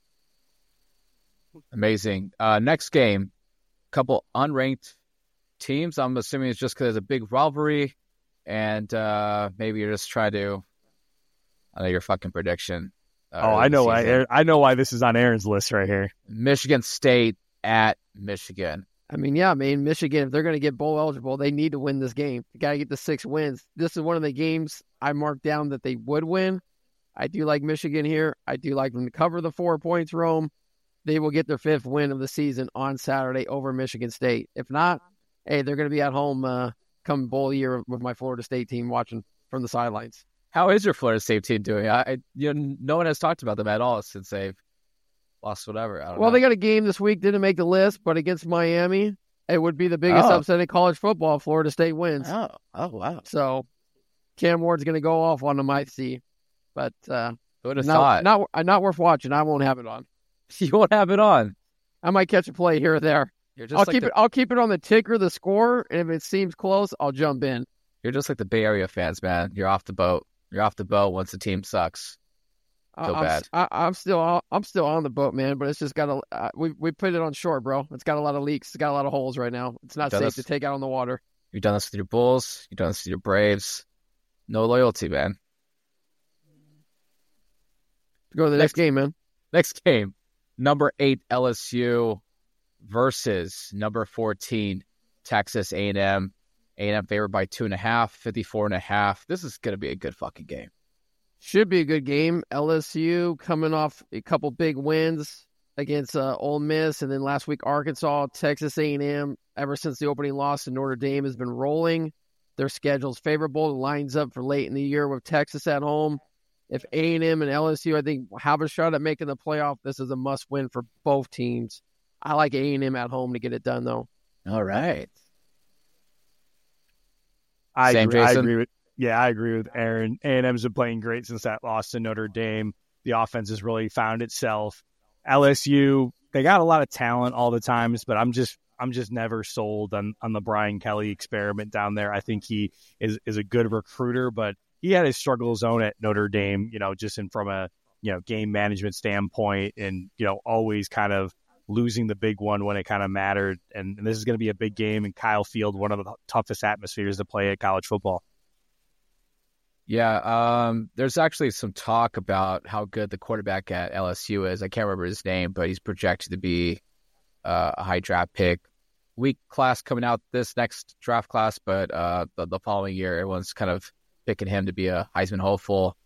Amazing. Uh, next game, couple unranked teams. I'm assuming it's just because it's a big rivalry, and uh, maybe you're just trying to. I know your fucking prediction. Uh, Oh, I early know season. why. Aaron- I know why this is on Aaron's list right here. Michigan State at Michigan. I mean, yeah, man, Michigan, if they're going to get bowl eligible, they need to win this game. You got to get the six wins. This is one of the games I marked down that they would win. I do like Michigan here. I do like them to cover the four points, Rome. They will get their fifth win of the season on Saturday over Michigan State. If not, hey, they're going to be at home uh, come bowl year with my Florida State team watching from the sidelines. How is your Florida State team doing? I, I you know, no one has talked about them at all since they've lost whatever. I don't Well, know. they got a game this week, didn't make the list, but against Miami, it would be the biggest Oh. upset in college football. Florida State wins. Oh, oh wow. So Cam Ward's going to go off on them, I see. But uh, Who would have not, thought? not, uh, not worth watching. I won't have it on. You won't have it on. I might catch a play here or there. You're just I'll like keep the, it. I'll keep it on the ticker, the score, and if it seems close, I'll jump in. You're just like the Bay Area fans, man. You're off the boat. You're off the boat once the team sucks. I- Feel I'm, bad. I, I'm still. I'm still on the boat, man. But it's just got a. Uh, we we put it on shore, bro. It's got a lot of leaks. It's got a lot of holes right now. It's not Done safe this- to take out on the water. You've done this with your Bulls. You've done this with your Braves. No loyalty, man. Go to the next, Next- game, man. Next game, number eight L S U versus number fourteen Texas A and M. A and M favored by two and a half, fifty-four and a half. This is going to be a good fucking game. Should be a good game. L S U coming off a couple big wins against uh, Ole Miss, and then last week Arkansas, Texas A and M. Ever since the opening loss to Notre Dame has been rolling. Their schedule's favorable. It lines up for late in the year with Texas at home. If A and M and L S U, I think, have a shot at making the playoff, this is a must-win for both teams. I like A and M at home to get it done, though. All right. I Same, agree, I Jason? agree with yeah, I agree with Aaron. A and M's been playing great since that loss to Notre Dame. The offense has really found itself. L S U, they got a lot of talent all the times, but I'm just I'm just never sold on, on the Brian Kelly experiment down there. I think he is, is a good recruiter, but he had his struggles own at Notre Dame, you know, just in from a you know game management standpoint, and you know always kind of losing the big one when it kind of mattered. And, and this is going to be a big game in Kyle Field, one of the toughest atmospheres to play at college football. Yeah, um, there's actually some talk about how good the quarterback at L S U is. I can't remember his name, but he's projected to be uh, a high draft pick. Weak class coming out this next draft class, but uh, the, the following year, everyone's kind of picking him to be a Heisman hopeful.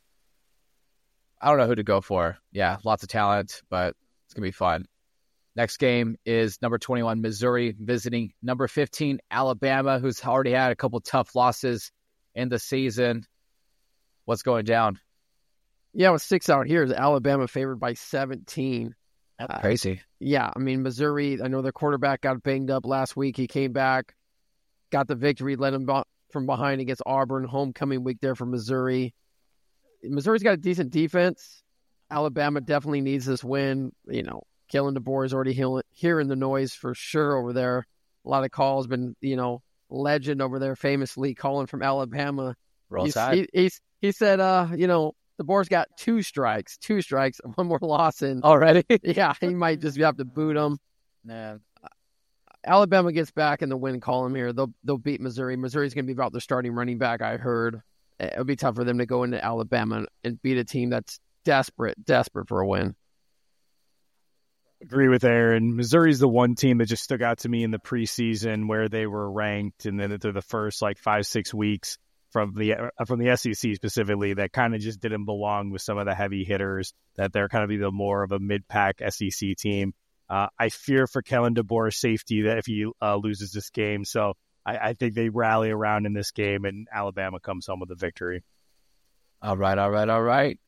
I don't know who to go for. Yeah, lots of talent, but it's going to be fun. Next game is number twenty-one, Missouri, visiting number fifteen, Alabama, who's already had a couple tough losses in the season. What's going down? Yeah, with six out here, is Alabama favored by seventeen. That's uh, crazy. Yeah, I mean, Missouri, I know their quarterback got banged up last week. He came back, got the victory, led him from behind against Auburn. Homecoming week there for Missouri. Missouri's got a decent defense. Alabama definitely needs this win. You know, Kalen DeBoer is already hearing the noise for sure over there. A lot of calls, been, you know, legend over there, famously calling from Alabama. Roll He's, Tide. he, he's, he said, uh, you know, DeBoer's got two strikes, two strikes, one more loss in. Already? Yeah, he might just have to boot him. Man. Alabama gets back in the win column here. They'll they'll beat Missouri. Missouri's going to be about their starting running back, I heard. It'll be tough for them to go into Alabama and beat a team that's desperate, desperate for a win. Agree with Aaron. Missouri's the one team that just stuck out to me in the preseason where they were ranked, and then through the first like five, six weeks from the uh, from the S E C specifically, that kind of just didn't belong with some of the heavy hitters, that they're kind of either more of a mid-pack S E C team. Uh, I fear for Kellen DeBoer's safety that if he uh, loses this game, so I, I think they rally around in this game and Alabama comes home with a victory. All right, all right, all right.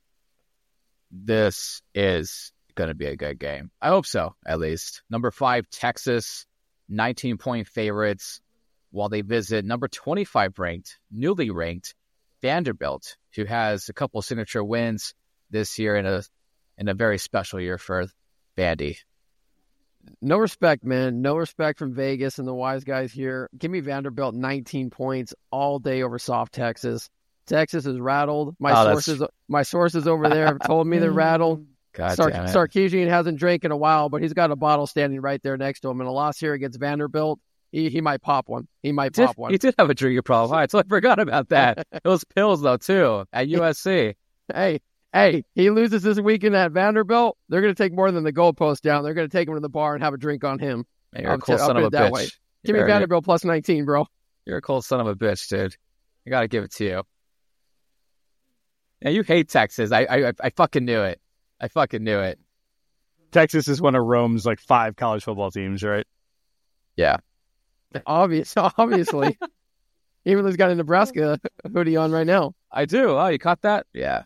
This is going to be a good game. I hope so, at least. Number five, Texas, nineteen-point favorites, while they visit number twenty-five ranked, newly ranked, Vanderbilt, who has a couple signature wins this year in a in a very special year for Vandy. No respect, man. No respect from Vegas and the wise guys here. Give me Vanderbilt nineteen points all day over soft Texas. Texas is rattled. My oh, sources my sources over there have told me they're rattled. God Sar- damn it. Sarkisian hasn't drank in a while, but he's got a bottle standing right there next to him. And a loss here against Vanderbilt, he, he might pop one. He might Did, pop one. He did have a drinking problem. All right, so I forgot about that. It was pills, though, too, at U S C. Hey, hey, he loses this weekend at Vanderbilt, they're going to take more than the goalpost down. They're going to take him to the bar and have a drink on him. Man, you're I'll a cool t- son I'll of a put it that bitch. way. Give You're, me Vanderbilt plus nineteen, bro. You're a cool son of a bitch, dude. I got to give it to you. Yeah, you hate Texas. I, I I fucking knew it. I fucking knew it. Texas is one of Rome's like five college football teams, right? Yeah. Obvious, obviously. Even though he's got a Nebraska hoodie on right now. I do. Oh, you caught that? Yeah.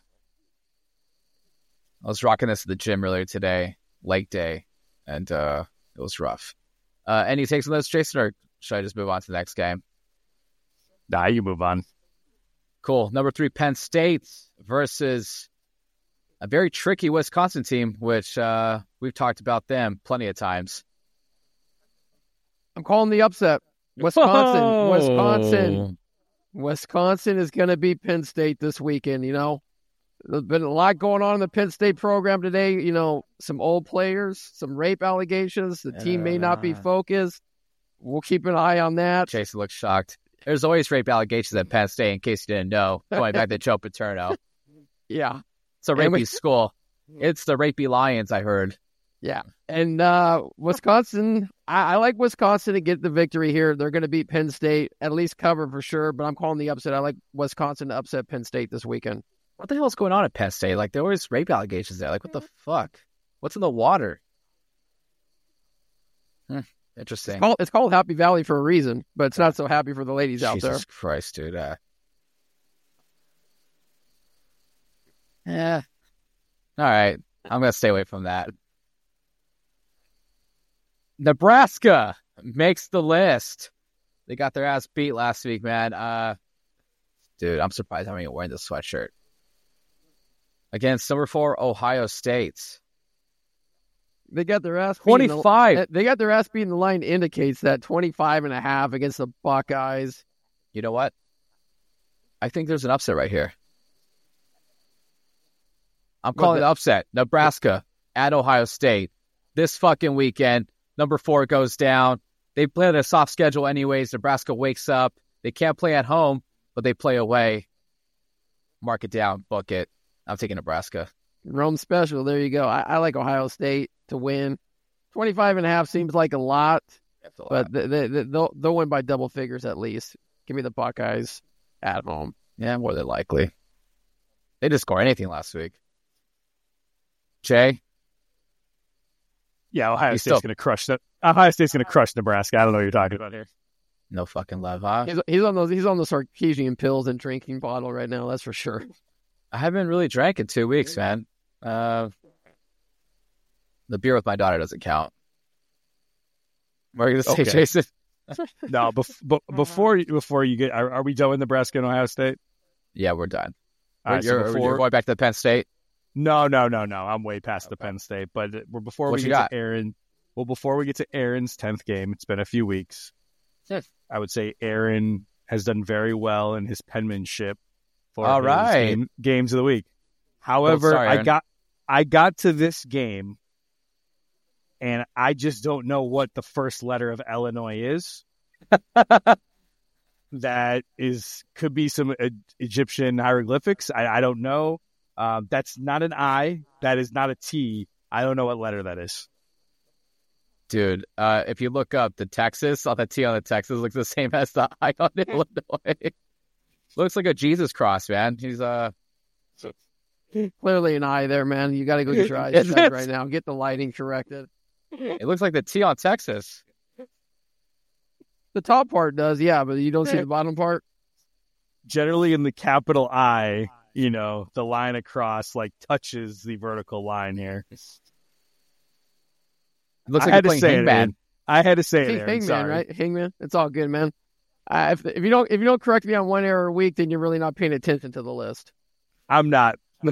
I was rocking this at the gym earlier today, leg day, and uh, it was rough. Uh, any takes on this, Jason, or should I just move on to the next game? Nah, you move on. Cool. Number three, Penn State versus a very tricky Wisconsin team, which uh, we've talked about them plenty of times. I'm calling the upset. Wisconsin, Whoa. Wisconsin, Wisconsin is going to beat Penn State this weekend. You know, there's been a lot going on in the Penn State program today. You know, some old players, some rape allegations. The team may not be focused. We'll keep an eye on that. Jason looks shocked. There's always rape allegations at Penn State, in case you didn't know. Going back to Joe Paterno. Yeah. It's a rapey we, school. It's the rapey Lions, I heard. Yeah. And uh, Wisconsin, I, I like Wisconsin to get the victory here. They're going to beat Penn State, at least cover for sure, but I'm calling the upset. I like Wisconsin to upset Penn State this weekend. What the hell is going on at Penn State? Like, there always rape allegations there. Like, what the fuck? What's in the water? Hmm. Interesting. It's called, it's called Happy Valley for a reason, but it's not so happy for the ladies Jesus out there. Jesus Christ, dude. Uh, yeah. All right. I'm going to stay away from that. Nebraska makes the list. They got their ass beat last week, man. Uh, dude, I'm surprised I'm even wearing this sweatshirt. Against number four, Ohio State. They got their ass beat. twenty-five. The, they got their ass beat in the line indicates that twenty-five and a half against the Buckeyes. You know what? I think there's an upset right here. I'm calling it upset. Nebraska at Ohio State. This fucking weekend, number four goes down. They play a soft schedule anyways. Nebraska wakes up. They can't play at home, but they play away. Mark it down. Book it. I'm taking Nebraska. Rome special. There you go. I, I like Ohio State to win. twenty-five and a half seems like a lot, A lot. but they, they, they, they'll, they'll win by double figures at least. Give me the Buckeyes at home. Yeah, more than likely. They didn't score anything last week. Jay? Yeah, Ohio He's State's still- going to crush the, Ohio State's going to crush Nebraska. I don't know what you're talking about here. No fucking love, huh? He's, he's on those. He's on the Sarkeesian pills and drinking bottle right now. That's for sure. I haven't really drank in two weeks, man. Uh, the beer with my daughter doesn't count. What are you going to say, Okay. Jason? No, bef- b- before before you get, are, are we done with Nebraska and Ohio State? Yeah, we're done. All right, so you're, before- you're going back to the Penn State? No, no, no, no. I'm way past the Penn State. But we're before What we you get got? to Aaron. Well, before we get to Aaron's tenth game, it's been a few weeks. Yes. I would say Aaron has done very well in his penmanship for All his right. game, games of the week. However, sorry, I Aaron. got I got to this game, and I just don't know what the first letter of Illinois is. That is could be some uh, Egyptian hieroglyphics. I, I don't know. Um, that's not an I. That is not a T. I don't know what letter that is. Dude, uh, if you look up the Texas, on the T on the Texas looks the same as the I on Illinois. Looks like a Jesus cross, man. He's uh Clearly an eye there, man. You got to go get your eyes Is checked it? right now. Get the lighting corrected. it looks like the T on Texas. The top part does, yeah, but you don't see the bottom part. Generally, in the capital I, you know, the line across like touches the vertical line here. It looks I like had you're to playing say it, Hangman. Aaron. I had to say it. Hey, Aaron. Hangman, Sorry. right? Hangman. It's all good, man. Uh, if if you don't if you don't correct me on one error a week, then you're really not paying attention to the list. I'm not.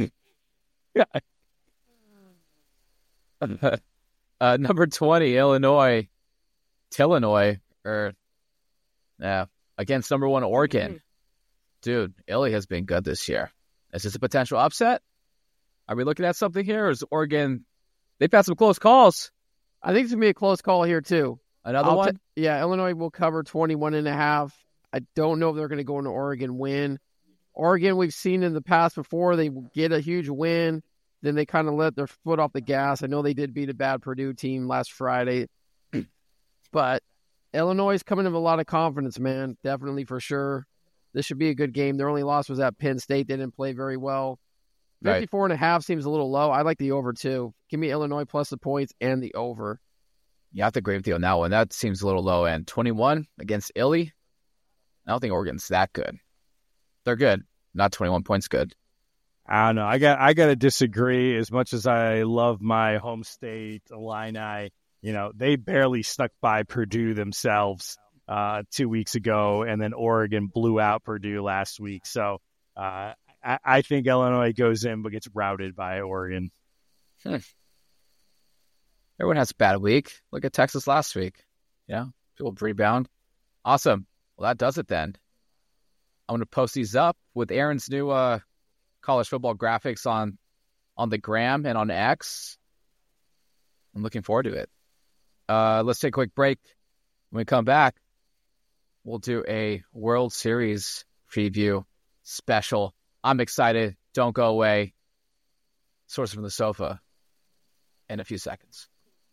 uh, number twenty, Illinois, Illinois, or yeah, against number one Oregon. Dude, Illy has been good this year. Is this a potential upset? Are we looking at something here, or is Oregon? They've had some close calls. I think it's gonna be a close call here too. Another I'll one. ta- yeah, Illinois will cover twenty-one and a half. I don't know if they're going to go into Oregon win. Oregon, we've seen in the past before, they get a huge win, then they kind of let their foot off the gas. I know they did beat a bad Purdue team last Friday, but Illinois is coming with a lot of confidence, man. Definitely for sure. This should be a good game. Their only loss was at Penn State. They didn't play very well. Right. fifty-four and a half seems a little low. I like the over too. Give me Illinois plus the points and the over. Yeah, I have to agree with you on that one. That seems a little low end. twenty-one against Illy. I don't think Oregon's that good. They're good. Not twenty-one points good. I don't know. I got I got to disagree. As much as I love my home state Illini, you know, they barely snuck by Purdue themselves uh, two weeks ago, and then Oregon blew out Purdue last week. So uh, I, I think Illinois goes in but gets routed by Oregon. Hmm. Everyone has a bad week. Look at Texas last week. Yeah, people rebound. Awesome. Well, that does it then. I'm going to post these up with Aaron's new uh, college football graphics on on the gram and on X. I'm looking forward to it. Uh, let's take a quick break. When we come back, we'll do a World Series preview special. I'm excited. Don't go away. Source from the sofa in a few seconds.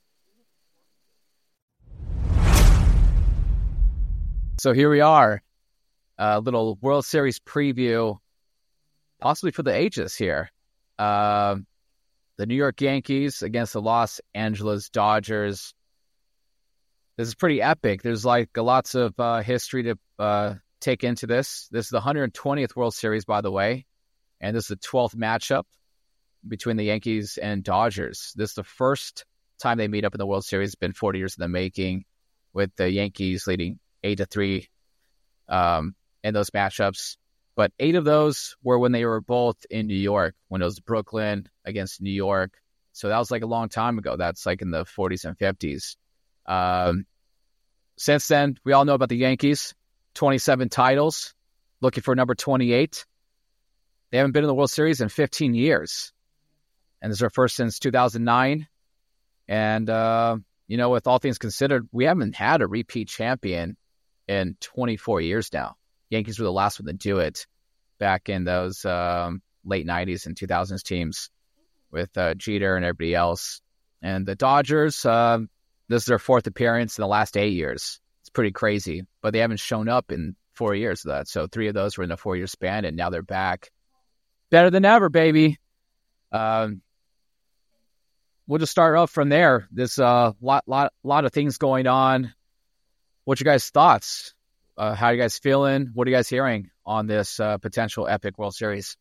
So here we are, a little World Series preview, possibly for the ages here. Uh, the New York Yankees against the Los Angeles Dodgers. This is pretty epic. There's like lots of uh, history to uh, take into this. This is the one hundred twentieth World Series, by the way, and this is the twelfth matchup between the Yankees and Dodgers. This is the first time they meet up in the World Series. It's been forty years in the making, with the Yankees leading eight to three um, in those matchups. But eight of those were when they were both in New York, when it was Brooklyn against New York. So that was like a long time ago. That's like in the forties and fifties. Um, since then, we all know about the Yankees, twenty-seven titles, looking for number twenty-eight. They haven't been in the World Series in fifteen years. And this is their first since two thousand nine. And, uh, you know, with all things considered, we haven't had a repeat champion in twenty-four years now. Yankees were the last one to do it back in those um, late nineties and two thousands teams with uh, Jeter and everybody else. And the Dodgers, um, this is their fourth appearance in the last eight years. It's pretty crazy, but they haven't shown up in four years of that. So three of those were in a four-year span, and now they're back. Better than ever, baby. Um, we'll just start off from there. There's a uh, lot, lot, lot of things going on. What's your guys' thoughts? Uh, how are you guys feeling? What are you guys hearing on this uh, potential epic World Series?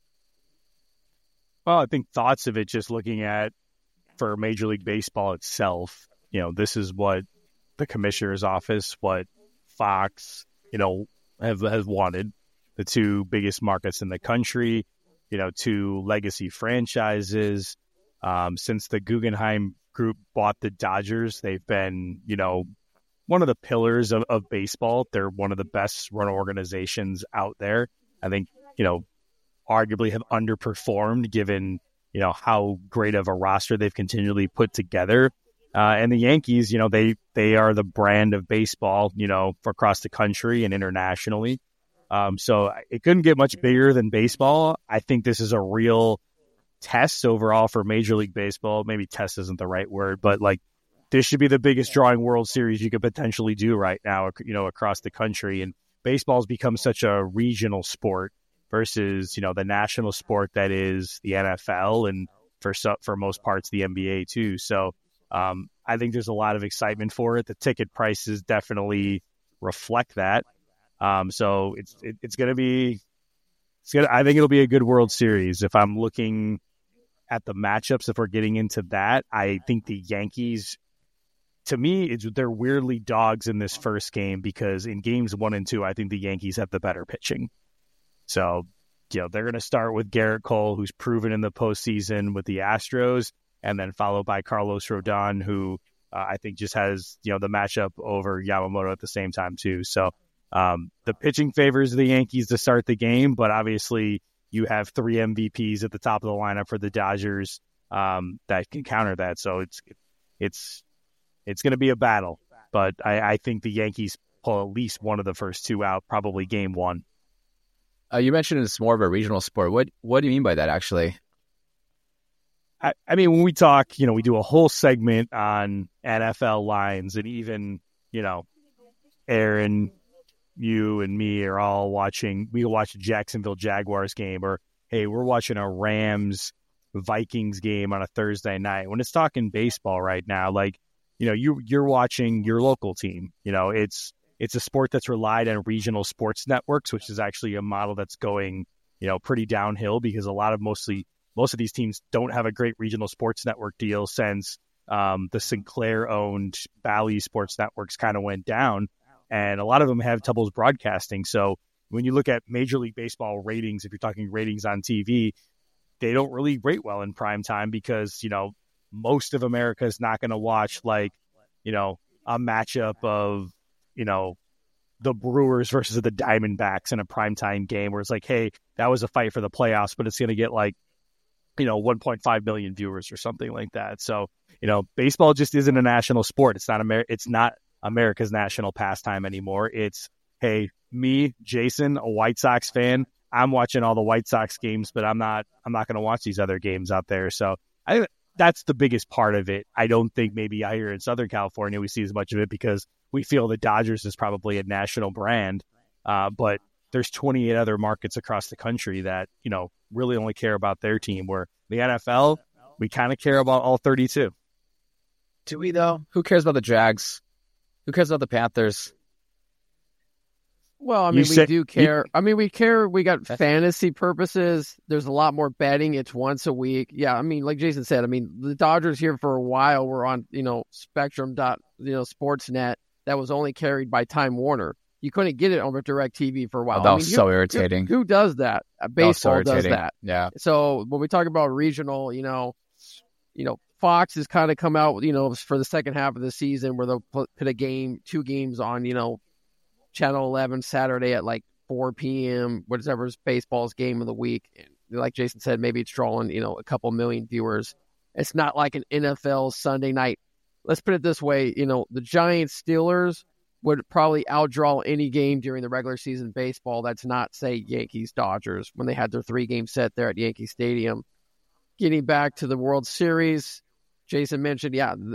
Well, I think thoughts of it, just looking at for Major League Baseball itself, you know, this is what the commissioner's office, what Fox, you know, have, have wanted. The two biggest markets in the country, you know, two legacy franchises. Um, since the Guggenheim Group bought the Dodgers, they've been, you know, one of the pillars of, of baseball. They're one of the best run organizations out there. I think, you know, arguably have underperformed given, you know, how great of a roster they've continually put together. Uh, and the Yankees, you know, they, they are the brand of baseball, you know, for across the country and internationally. Um, so it couldn't get much bigger than baseball. I think this is a real test overall for Major League Baseball. Maybe test isn't the right word, but like this should be the biggest drawing World Series you could potentially do right now, you know, across the country. And baseball's become such a regional sport versus, you know, the national sport that is the N F L and for so, for most parts the N B A too. So um, I think there's a lot of excitement for it. The ticket prices definitely reflect that. Um, so it's it, it's going to be, it's gonna, I think it'll be a good World Series. If I'm looking at the matchups, if we're getting into that, I think the Yankees, to me, it's, they're weirdly dogs in this first game because in games one and two, I think the Yankees have the better pitching. So, you know, they're going to start with Garrett Cole, who's proven in the postseason with the Astros, and then followed by Carlos Rodon, who uh, I think just has, you know, the matchup over Yamamoto at the same time too. So um, the pitching favors the Yankees to start the game, but obviously you have three M V Ps at the top of the lineup for the Dodgers um, that can counter that. So it's it's it's going to be a battle, but I, I think the Yankees pull at least one of the first two out, probably game one. Uh, you mentioned it's more of a regional sport. What what do you mean by that, actually? I, I mean, when we talk, you know, we do a whole segment on N F L lines, and even, you know, Aaron, you and me are all watching, we watch a Jacksonville Jaguars game, or, hey, we're watching a Rams Vikings game on a Thursday night. When it's talking baseball right now, like, you know, you, you're watching your local team. You know, it's it's a sport that's relied on regional sports networks, which is actually a model that's going, you know, pretty downhill because a lot of mostly most of these teams don't have a great regional sports network deal since um, the Sinclair-owned Bally Sports Networks kind of went down. And a lot of them have troubles broadcasting. So when you look at Major League Baseball ratings, if you're talking ratings on T V, they don't really rate well in prime time because, you know, most of America is not going to watch like, you know, a matchup of, you know, the Brewers versus the Diamondbacks in a primetime game where it's like, hey, that was a fight for the playoffs, but it's going to get like, you know, one point five million viewers or something like that. So, you know, baseball just isn't a national sport. It's not Amer- It's not America's national pastime anymore. It's, hey, me, Jason, a White Sox fan, I'm watching all the White Sox games, but I'm not, I'm not going to watch these other games out there. So I think that's the biggest part of it. I don't think maybe out here in Southern California we see as much of it because we feel the Dodgers is probably a national brand. Uh, but there's twenty-eight other markets across the country that, you know, really only care about their team, where the N F L, we kind of care about all thirty-two. Do we, though? Who cares about the Jags? Who cares about the Panthers? Well, I mean, You we said- do care. I mean, we care. We got That's- fantasy purposes. There's a lot more betting. It's once a week. Yeah, I mean, like Jason said, I mean, the Dodgers here for a while were on, you know, Spectrum dot, you know, Sportsnet that was only carried by Time Warner. You couldn't get it on DirecTV for a while. Oh, that I was mean, so who- irritating. Who, who does that? Uh, That was so Baseball does irritating. that. Yeah. So when we talk about regional, you know, you know, Fox has kind of come out, you know, for the second half of the season where they'll put, put a game, two games on, you know, Channel eleven Saturday at like four p.m., whatever's baseball's game of the week. And like Jason said, maybe it's drawing, you know, a couple million viewers. It's not like an N F L Sunday night. Let's put it this way, you know, the Giants Steelers, would probably outdraw any game during the regular season baseball that's not, say, Yankees Dodgers when they had their three game set there at Yankee Stadium. Getting back to the World Series, Jason mentioned, yeah, the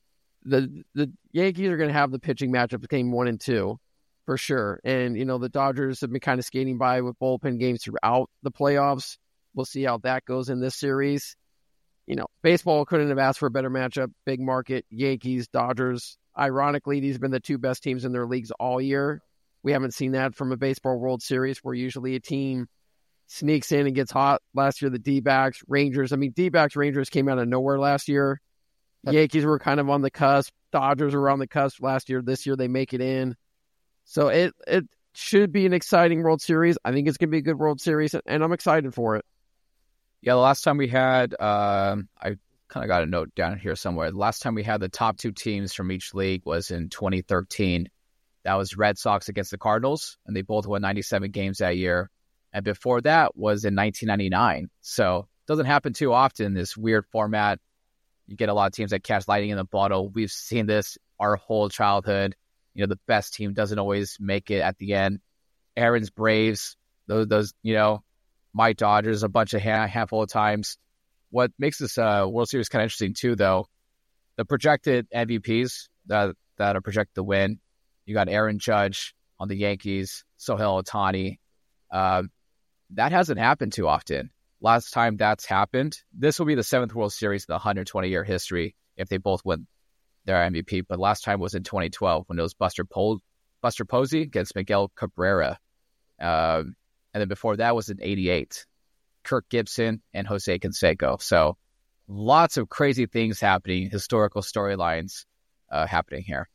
the, the Yankees are going to have the pitching matchup game one and two for sure. And, you know, the Dodgers have been kind of skating by with bullpen games throughout the playoffs. We'll see how that goes in this series. You know, baseball couldn't have asked for a better matchup. Big market, Yankees, Dodgers. Ironically, these have been the two best teams in their leagues all year. We haven't seen that from a baseball World Series where usually a team sneaks in and gets hot. Last year, the D-backs, Rangers. I mean, D-backs, Rangers came out of nowhere last year. Yankees were kind of on the cusp. Dodgers were on the cusp last year. This year, they make it in. So it it should be an exciting World Series. I think it's going to be a good World Series, and I'm excited for it. Yeah, the last time we had, um, I kind of got a note down here somewhere. The last time we had the top two teams from each league was in twenty thirteen. That was Red Sox against the Cardinals, and they both won ninety-seven games that year. And before that was in nineteen ninety-nine. So it doesn't happen too often, this weird format. You get a lot of teams that catch lightning in the bottle. We've seen this our whole childhood. You know, the best team doesn't always make it at the end. Aaron's Braves, those, those you know, my Dodgers a bunch of ha- handful of times. What makes this uh, World Series kind of interesting too, though, the projected M V Ps that that are projected to win. You got Aaron Judge on the Yankees, Shohei Ohtani. Um, that hasn't happened too often. Last time that's happened, this will be the seventh World Series in the one hundred twenty year history if they both win their M V P. But last time was in twenty twelve when it was Buster Pol- Buster Posey against Miguel Cabrera. Um, and then before that was in eighty-eight. Kirk Gibson and Jose Canseco. So lots of crazy things happening, historical storylines uh, happening here.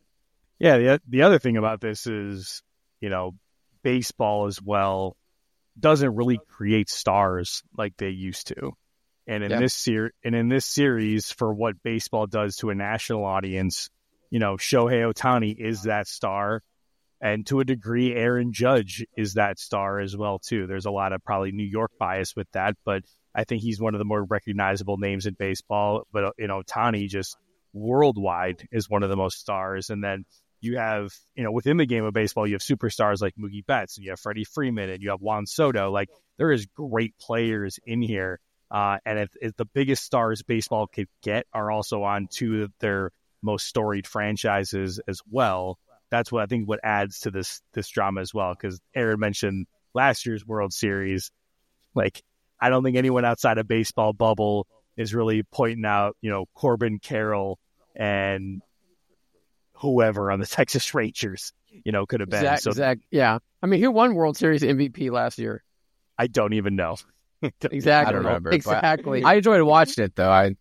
Yeah, the the other thing about this is, you know, baseball as well doesn't really create stars like they used to. And in yeah. this ser- and in this series, for what baseball does to a national audience, you know, Shohei Ohtani is that star. And to a degree, Aaron Judge is that star as well, too. There's a lot of probably New York bias with that, but I think he's one of the more recognizable names in baseball. But, you know, Ohtani just worldwide is one of the most stars. And then you have, you know, within the game of baseball, you have superstars like Mookie Betts, and you have Freddie Freeman, and you have Juan Soto. Like, there is great players in here. Uh, and if, if the biggest stars baseball could get are also on two of their most storied franchises as well, that's what I think what adds to this this drama as well. Because Aaron mentioned last year's World Series. Like, I don't think anyone outside of baseball bubble is really pointing out, you know, Corbin Carroll and whoever on the Texas Rangers, you know, could have been. Zach, so Zach, yeah. I mean, who won World Series M V P last year? I don't even know. Exactly. I don't remember. Exactly. I enjoyed watching it, though. I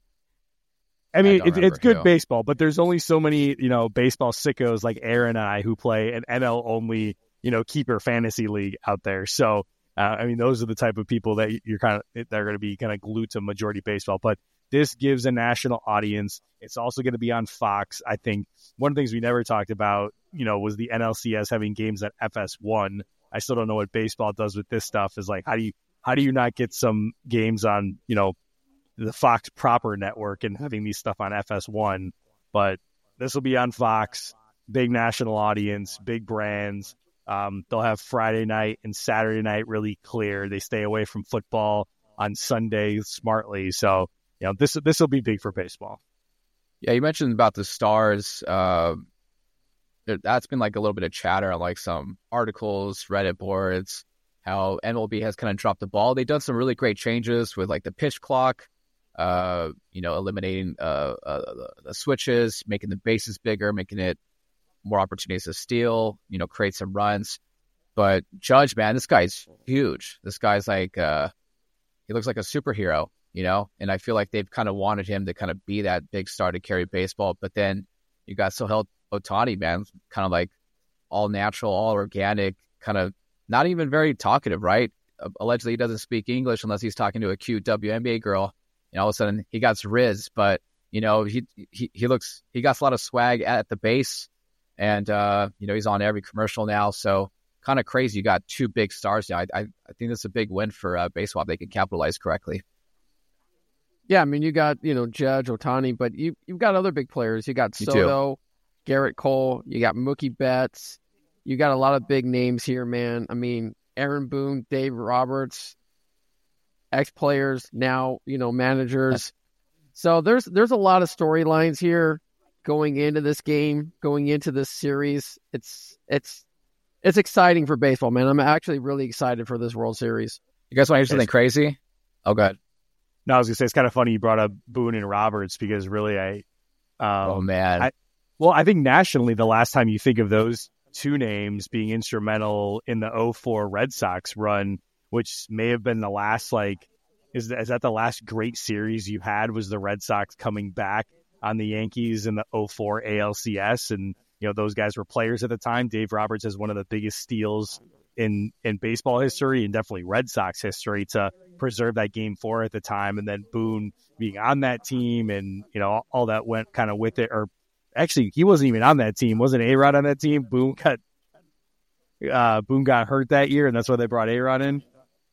I mean, I it, it's good who. baseball, but there's only so many, you know, baseball sickos like Aaron and I who play an N L only, you know, keeper fantasy league out there. So, uh, I mean, those are the type of people that you're kind of, they're going to be kind of glued to majority baseball. But this gives a national audience. It's also going to be on Fox. I think one of the things we never talked about, you know, was the N L C S having games at F S one. I still don't know what baseball does with this stuff. Is like, how do you, how do you not get some games on, you know, the Fox proper network and having these stuff on F S one? But this will be on Fox, big national audience, big brands. Um, they'll have Friday night and Saturday night really clear. They stay away from football on Sunday smartly. So, you know, this this will be big for baseball. Yeah, you mentioned about the stars. Uh, that's been like a little bit of chatter on like some articles, Reddit boards, how M L B has kind of dropped the ball. They've done some really great changes with like the pitch clock. Uh, you know, eliminating uh, uh, the, the switches, making the bases bigger, making it more opportunities to steal, you know, create some runs. But Judge, man, this guy's huge. This guy's like, uh, he looks like a superhero, you know, and I feel like they've kind of wanted him to kind of be that big star to carry baseball. But then you got Shohei Ohtani, man, kind of like all natural, all organic, kind of not even very talkative, right? Uh, allegedly, he doesn't speak English unless he's talking to a cute W N B A girl. And all of a sudden he got Riz, but you know, he, he, he looks, he got a lot of swag at the base, and, uh, you know, he's on every commercial now. So kind of crazy. You got two big stars now. I, I, I think that's a big win for uh, baseball if they can capitalize correctly. Yeah. I mean, you got, you know, Judge, Ohtani, but you, you've got other big players. You got You Soto, Garrett Cole, you got Mookie Betts, you got a lot of big names here, man. I mean, Aaron Boone, Dave Roberts, ex-players, now, you know, managers. So there's there's a lot of storylines here going into this game, going into this series. It's it's it's exciting for baseball, man. I'm actually really excited for this World Series. You guys want to hear something crazy? Oh, God. No, I was gonna say it's kind of funny you brought up Boone and Roberts because really, I. Um, oh man. I, well, I think nationally, the last time you think of those two names being instrumental in the oh four Red Sox run, which may have been the last, like, is, is that the last great series you had, was the Red Sox coming back on the Yankees in the oh four A L C S. And, you know, those guys were players at the time. Dave Roberts is one of the biggest steals in, in baseball history and definitely Red Sox history to preserve that game four at the time. And then Boone being on that team and, you know, all, all that went kind of with it. Or actually, he wasn't even on that team. Wasn't A-Rod on that team? Boone got, uh, Boone got hurt that year, and that's why they brought A-Rod in.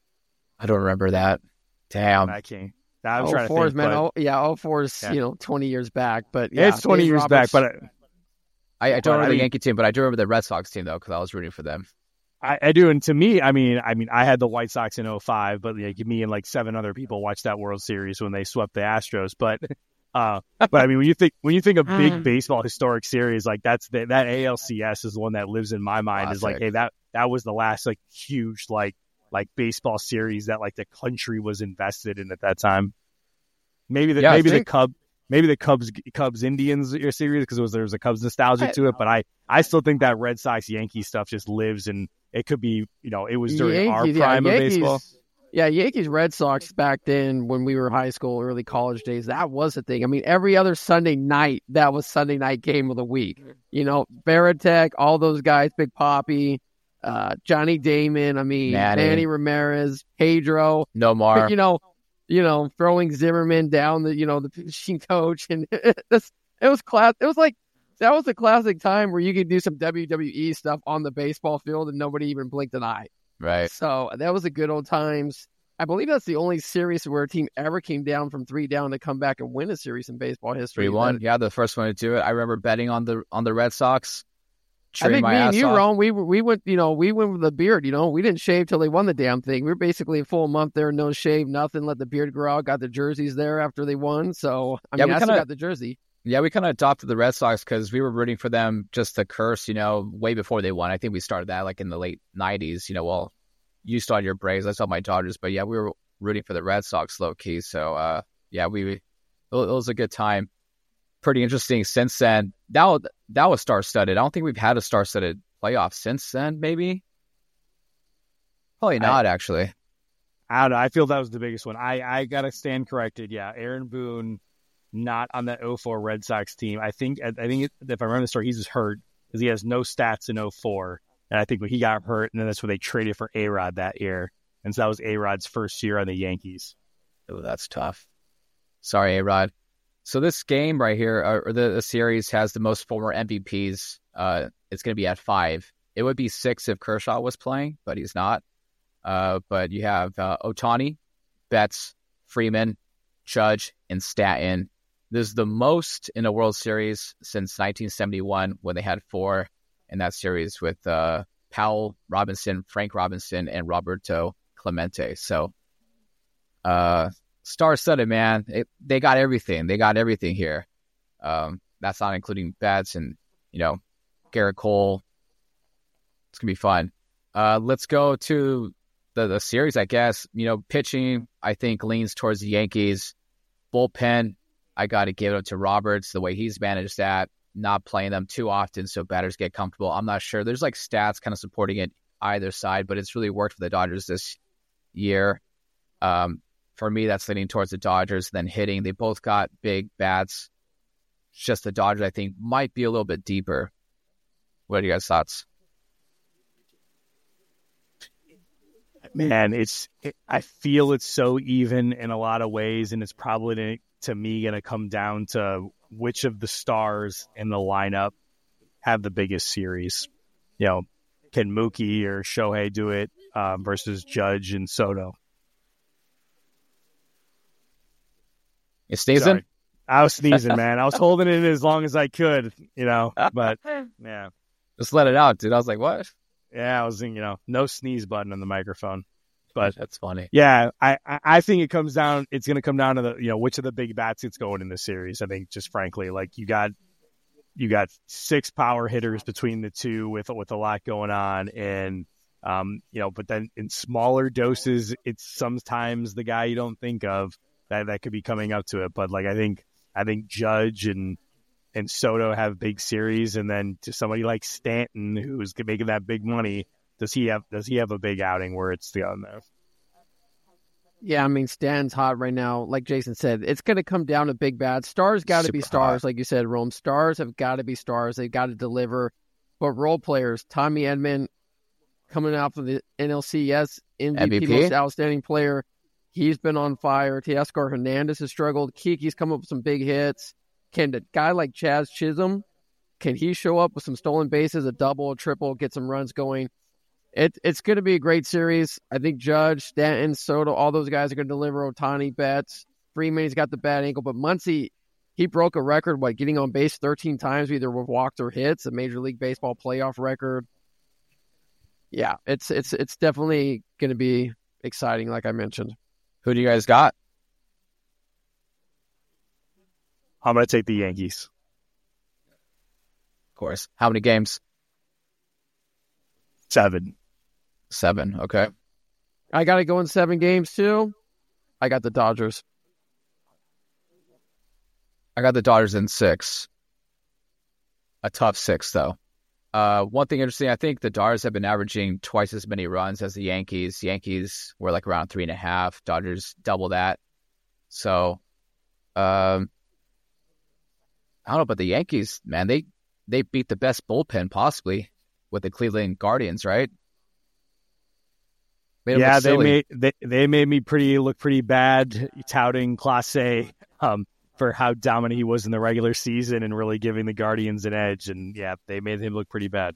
I don't remember that. Damn. I can't. I'm trying to think, man. but, oh, yeah, oh four is, yeah. you know, twenty years back. But yeah, it's twenty Dave years Roberts, back. But I, I don't but remember I the mean, Yankee team, but I do remember the Red Sox team, though, because I was rooting for them. I, I do. And to me, I mean, I mean, I had the White Sox in oh five, but like me and like seven other people watched that World Series when they swept the Astros. But, uh, but I mean, when you think when you think of big baseball historic series, like that's the, that A L C S is the one that lives in my mind. Classic. Is like, hey, that that was the last like huge like like baseball series that like the country was invested in at that time. Maybe the Yeah, maybe think- the Cub. Maybe the Cubs Cubs Indians series because was, there was a Cubs nostalgia I, to it, but I, I still think that Red Sox Yankee stuff just lives, and it could be, you know, it was during Yankees, our prime yeah, of Yankees, baseball. Yeah, Yankees Red Sox back then when we were high school, early college days, that was the thing. I mean, every other Sunday night, that was Sunday night game of the week. You know, Veritek, all those guys, Big Poppy, uh, Johnny Damon, I mean, Manny. Manny Ramirez, Pedro, Nomar. you know, you know, throwing Zimmerman down the, you know, the pitching coach, and this, it was class. It was like that was a classic time where you could do some W W E stuff on the baseball field and nobody even blinked an eye. Right. So that was the good old times. I believe that's the only series where a team ever came down from three down to come back and win a series in baseball history. three one. That, Yeah, the first one to do it. I remember betting on the on the Red Sox. I think my me and ass you, off. Ron, we we went, you know, we went with the beard. You know, we didn't shave till they won the damn thing. We were basically a full month there, no shave, nothing. Let the beard grow out. Got the jerseys there after they won. So I Yeah, mean, we I still kinda- got the jersey. Yeah, we kind of adopted the Red Sox because we were rooting for them just to curse, you know, way before they won. I think we started that like in the late nineties. You know, well, you still had your Braves, I saw my Dodgers, but yeah, we were rooting for the Red Sox low key. So uh, yeah, we it was a good time. Pretty interesting since then. That was, that was star studded. I don't think we've had a star studded playoff since then. Maybe, probably not. I, actually, I don't know. I feel that was the biggest one. I I gotta stand corrected. Yeah, Aaron Boone not on that oh four Red Sox team. I think I think it, if I remember the story, he's just hurt because he has no stats in oh four. And I think when he got hurt, and then that's when they traded for A-Rod that year. And so that was A-Rod's first year on the Yankees. Oh, that's tough. Sorry, A-Rod. So this game right here, or the, the series, has the most former M V Ps. Uh, it's going to be at five. It would be six if Kershaw was playing, but he's not. Uh, but you have uh, Ohtani, Betts, Freeman, Judge, and Stanton. This is the most in a World Series since nineteen seventy-one when they had four in that series with uh, Powell, Robinson, Frank Robinson, and Roberto Clemente. So, uh, star-studded, man. It, they got everything. They got everything here. Um, that's not including Betts and, you know, Garrett Cole. It's going to be fun. Uh, let's go to the, the series, I guess. You know, pitching, I think, leans towards the Yankees. Bullpen, I got to give it up to Roberts, the way he's managed that. Not playing them too often so batters get comfortable. I'm not sure. There's like stats kind of supporting it either side, but it's really worked for the Dodgers this year. Um, for me, that's leaning towards the Dodgers. Then hitting, they both got big bats. It's just the Dodgers, I think, might be a little bit deeper. What are you guys' thoughts? Man, it's it, I feel it's so even in a lot of ways, and it's probably to, to me going to come down to which of the stars in the lineup have the biggest series. You know, can Mookie or Shohei do it um, versus Judge and Soto? It stays Sorry. in? I was sneezing, man. I was holding it as long as I could, you know, but yeah. Just let it out, dude. I was like, what? Yeah, I was in, you know, no sneeze button on the microphone. But that's funny. Yeah, I, I think it comes down, it's going to come down to the, you know, which of the big bats it's going in this series. I think just frankly, like you got, you got six power hitters between the two with, with a lot going on. And, um, you know, but then in smaller doses, it's sometimes the guy you don't think of that, that could be coming up to it. But like, I think, I think Judge and, and Soto have big series. And then to somebody like Stanton, who's making that big money, Does he have does he have a big outing where it's the on there? Yeah, I mean, Stan's hot right now. Like Jason said, it's going to come down to big bats. Stars got to be stars, hot. Like you said, Rome. Stars have got to be stars. They've got to deliver. But role players, Tommy Edman coming out from the N L C S M V P, M V P, most outstanding player. He's been on fire. Teoscar Hernandez has struggled. Kiki's come up with some big hits. Can a guy like Chaz Chisholm, can he show up with some stolen bases, a double, a triple, get some runs going? It, it's going to be a great series. I think Judge, Stanton, Soto, all those guys are going to deliver. Ohtani, Betts, Freeman, he's got the bad ankle. But Muncy, he broke a record, what, getting on base thirteen times, either with walks or hits, a Major League Baseball playoff record. Yeah, it's it's it's definitely going to be exciting, like I mentioned. Who do you guys got? I'm going to take the Yankees. Of course. How many games? Seven. Seven, okay. I got to go in seven games, too. I got the Dodgers. I got the Dodgers in six. A tough six, though. Uh, one thing interesting, I think the Dodgers have been averaging twice as many runs as the Yankees. Yankees were like around three and a half. Dodgers double that. So, um, I don't know, but the Yankees, man, they, they beat the best bullpen possibly with the Cleveland Guardians, right? Made yeah, they made they, they made me pretty look pretty bad touting Clase um, for how dominant he was in the regular season and really giving the Guardians an edge. And yeah, they made him look pretty bad.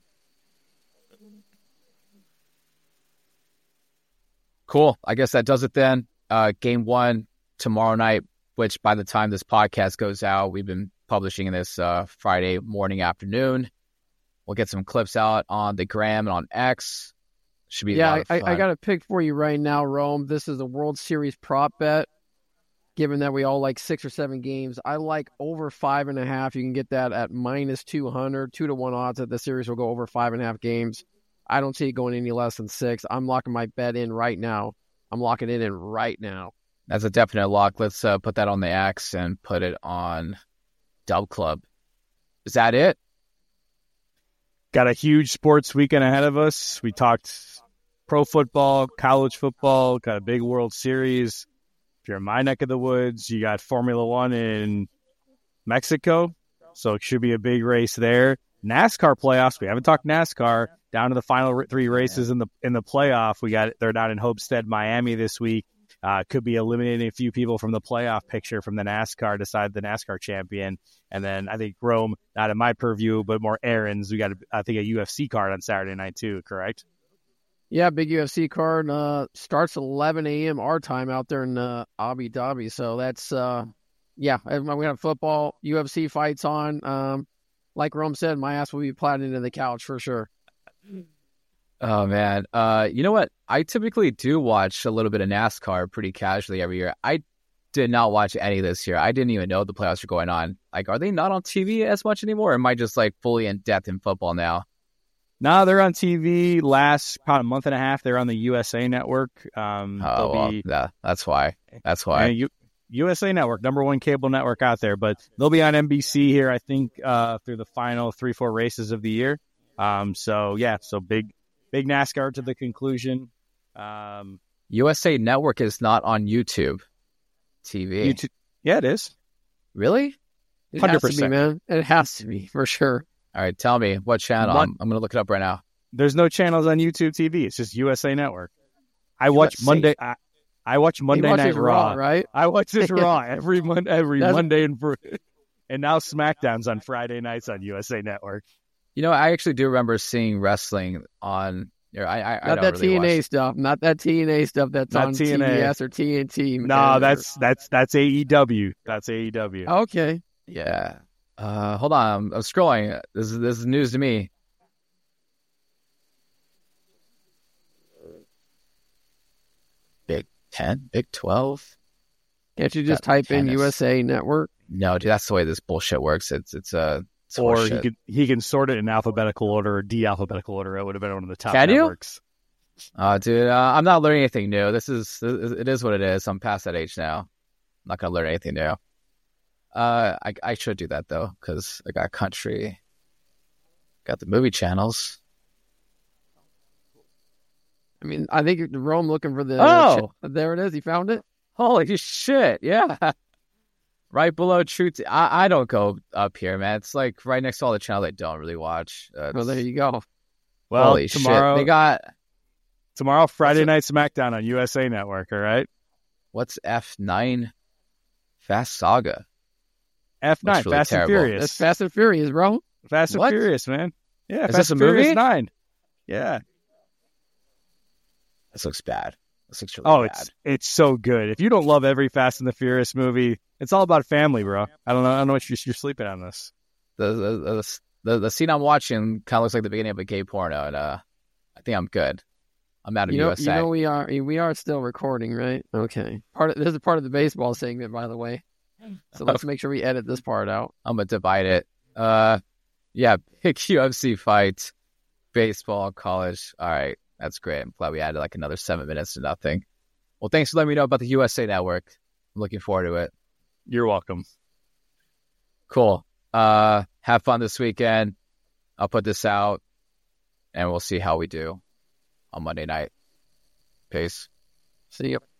Cool. I guess that does it then. Uh, game one tomorrow night, which by the time this podcast goes out, we've been publishing this uh, Friday morning, afternoon. We'll get some clips out on the Gram and on X. Should be yeah, a lot of fun. I, I got a pick for you right now, Rome. This is a World Series prop bet. Given that we all like six or seven games, I like over five and a half. You can get that at minus two hundred, two to one odds that the series will go over five and a half games. I don't see it going any less than six. I'm locking my bet in right now. I'm locking it in right now. That's a definite lock. Let's uh, put that on the X and put it on Dub Club. Is that it? Got a huge sports weekend ahead of us. We talked pro football, college football, got a big World Series. If you're in my neck of the woods, you got Formula One in Mexico, so it should be a big race there. NASCAR playoffs. We haven't talked NASCAR. Down to the final three races in the in the playoff. We got they're down in Homestead, Miami this week. Uh, could be eliminating a few people from the playoff picture from the NASCAR, decide the NASCAR champion. And then I think Rome, not in my purview, but more Aaron's. We got, I think, a U F C card on Saturday night too, correct? Yeah, big U F C card. Uh, starts at eleven a.m. our time out there in uh, Abu Dhabi. So that's, uh, yeah, we have football, U F C fights on. Um, like Rome said, my ass will be planted into the couch for sure. Oh, man. Uh, you know what? I typically do watch a little bit of NASCAR pretty casually every year. I did not watch any this year. I didn't even know the playoffs were going on. Like, are they not on T V as much anymore? Or am I just, like, fully in depth in football now? No, they're on T V last about a month and a half. They're on the U S A Network. Um, oh, well, be, yeah, that's why. That's why. U- U S A Network, number one cable network out there. But they'll be on N B C here, I think, uh, through the final three, four races of the year. Um, so, yeah, so big. Big NASCAR to the conclusion. Um, U S A Network is not on YouTube T V. YouTube, yeah, it is. Really? It one hundred percent. Has to be, man. It has to be, for sure. All right, tell me what channel. One, I'm, I'm going to look it up right now. There's no channels on YouTube T V. It's just U S A Network. I watch U S A. Monday. I, I watch Monday Night Raw. Raw, right? I watch this Raw every mon- every Monday and and now SmackDown's on Friday nights on U S A Network. You know, I actually do remember seeing wrestling on Yeah, I, I, I Not don't that really T N A watch. stuff. Not that T N A stuff that's Not on T N A. T B S or T N T. No, that's that's that's A E W. That's A E W. Okay. Yeah. Uh, hold on. I'm, I'm scrolling. This is this is news to me. Big Ten, Big Twelve. Can't you just Got type in tennis. U S A Network? No, dude, that's the way this bullshit works. It's it's a it's Or horseshit. he could he can sort it in alphabetical order or de-alphabetical order. It would have been one of the top Can you? networks. Uh, dude, uh, I'm not learning anything new. This is it is what it is. I'm past that age now. I'm not gonna learn anything new. Uh, I I should do that though, because I got country, got the movie channels. I mean, I think Rome looking for the. Oh! There it is. He found it. Holy shit! Yeah, right below True. T- I I don't go up here, man. It's like right next to all the channels I don't really watch. Uh, Well, there you go. Well, holy tomorrow shit! They got tomorrow Friday What's Night SmackDown on U S A Network. All right, what's F nine? Fast Saga. F nine, Looks really Fast terrible. and Furious. That's Fast and Furious, bro. Fast and What? Furious, man. Yeah, Is Fast this a and Furious movie? Nine. Yeah. This looks bad. This looks really Oh, bad. it's it's so good. If you don't love every Fast and the Furious movie, it's all about family, bro. I don't know. I don't know what you're, you're sleeping on this. the the, the the the scene I'm watching kind of looks like the beginning of a gay porno, and uh, I think I'm good. I'm out of You know, U S A. you know, we are we are still recording, right? Okay. Part of this is part of the baseball segment, by the way. So let's make sure we edit this part out. I'm gonna divide it. Uh, yeah, big U F C fight, baseball, college. All right, that's great. I'm glad we added like another seven minutes to nothing. Well, thanks for letting me know about the U S A Network. I'm looking forward to it. You're welcome. Cool. Uh, have fun this weekend. I'll put this out, and we'll see how we do on Monday night. Peace. See you.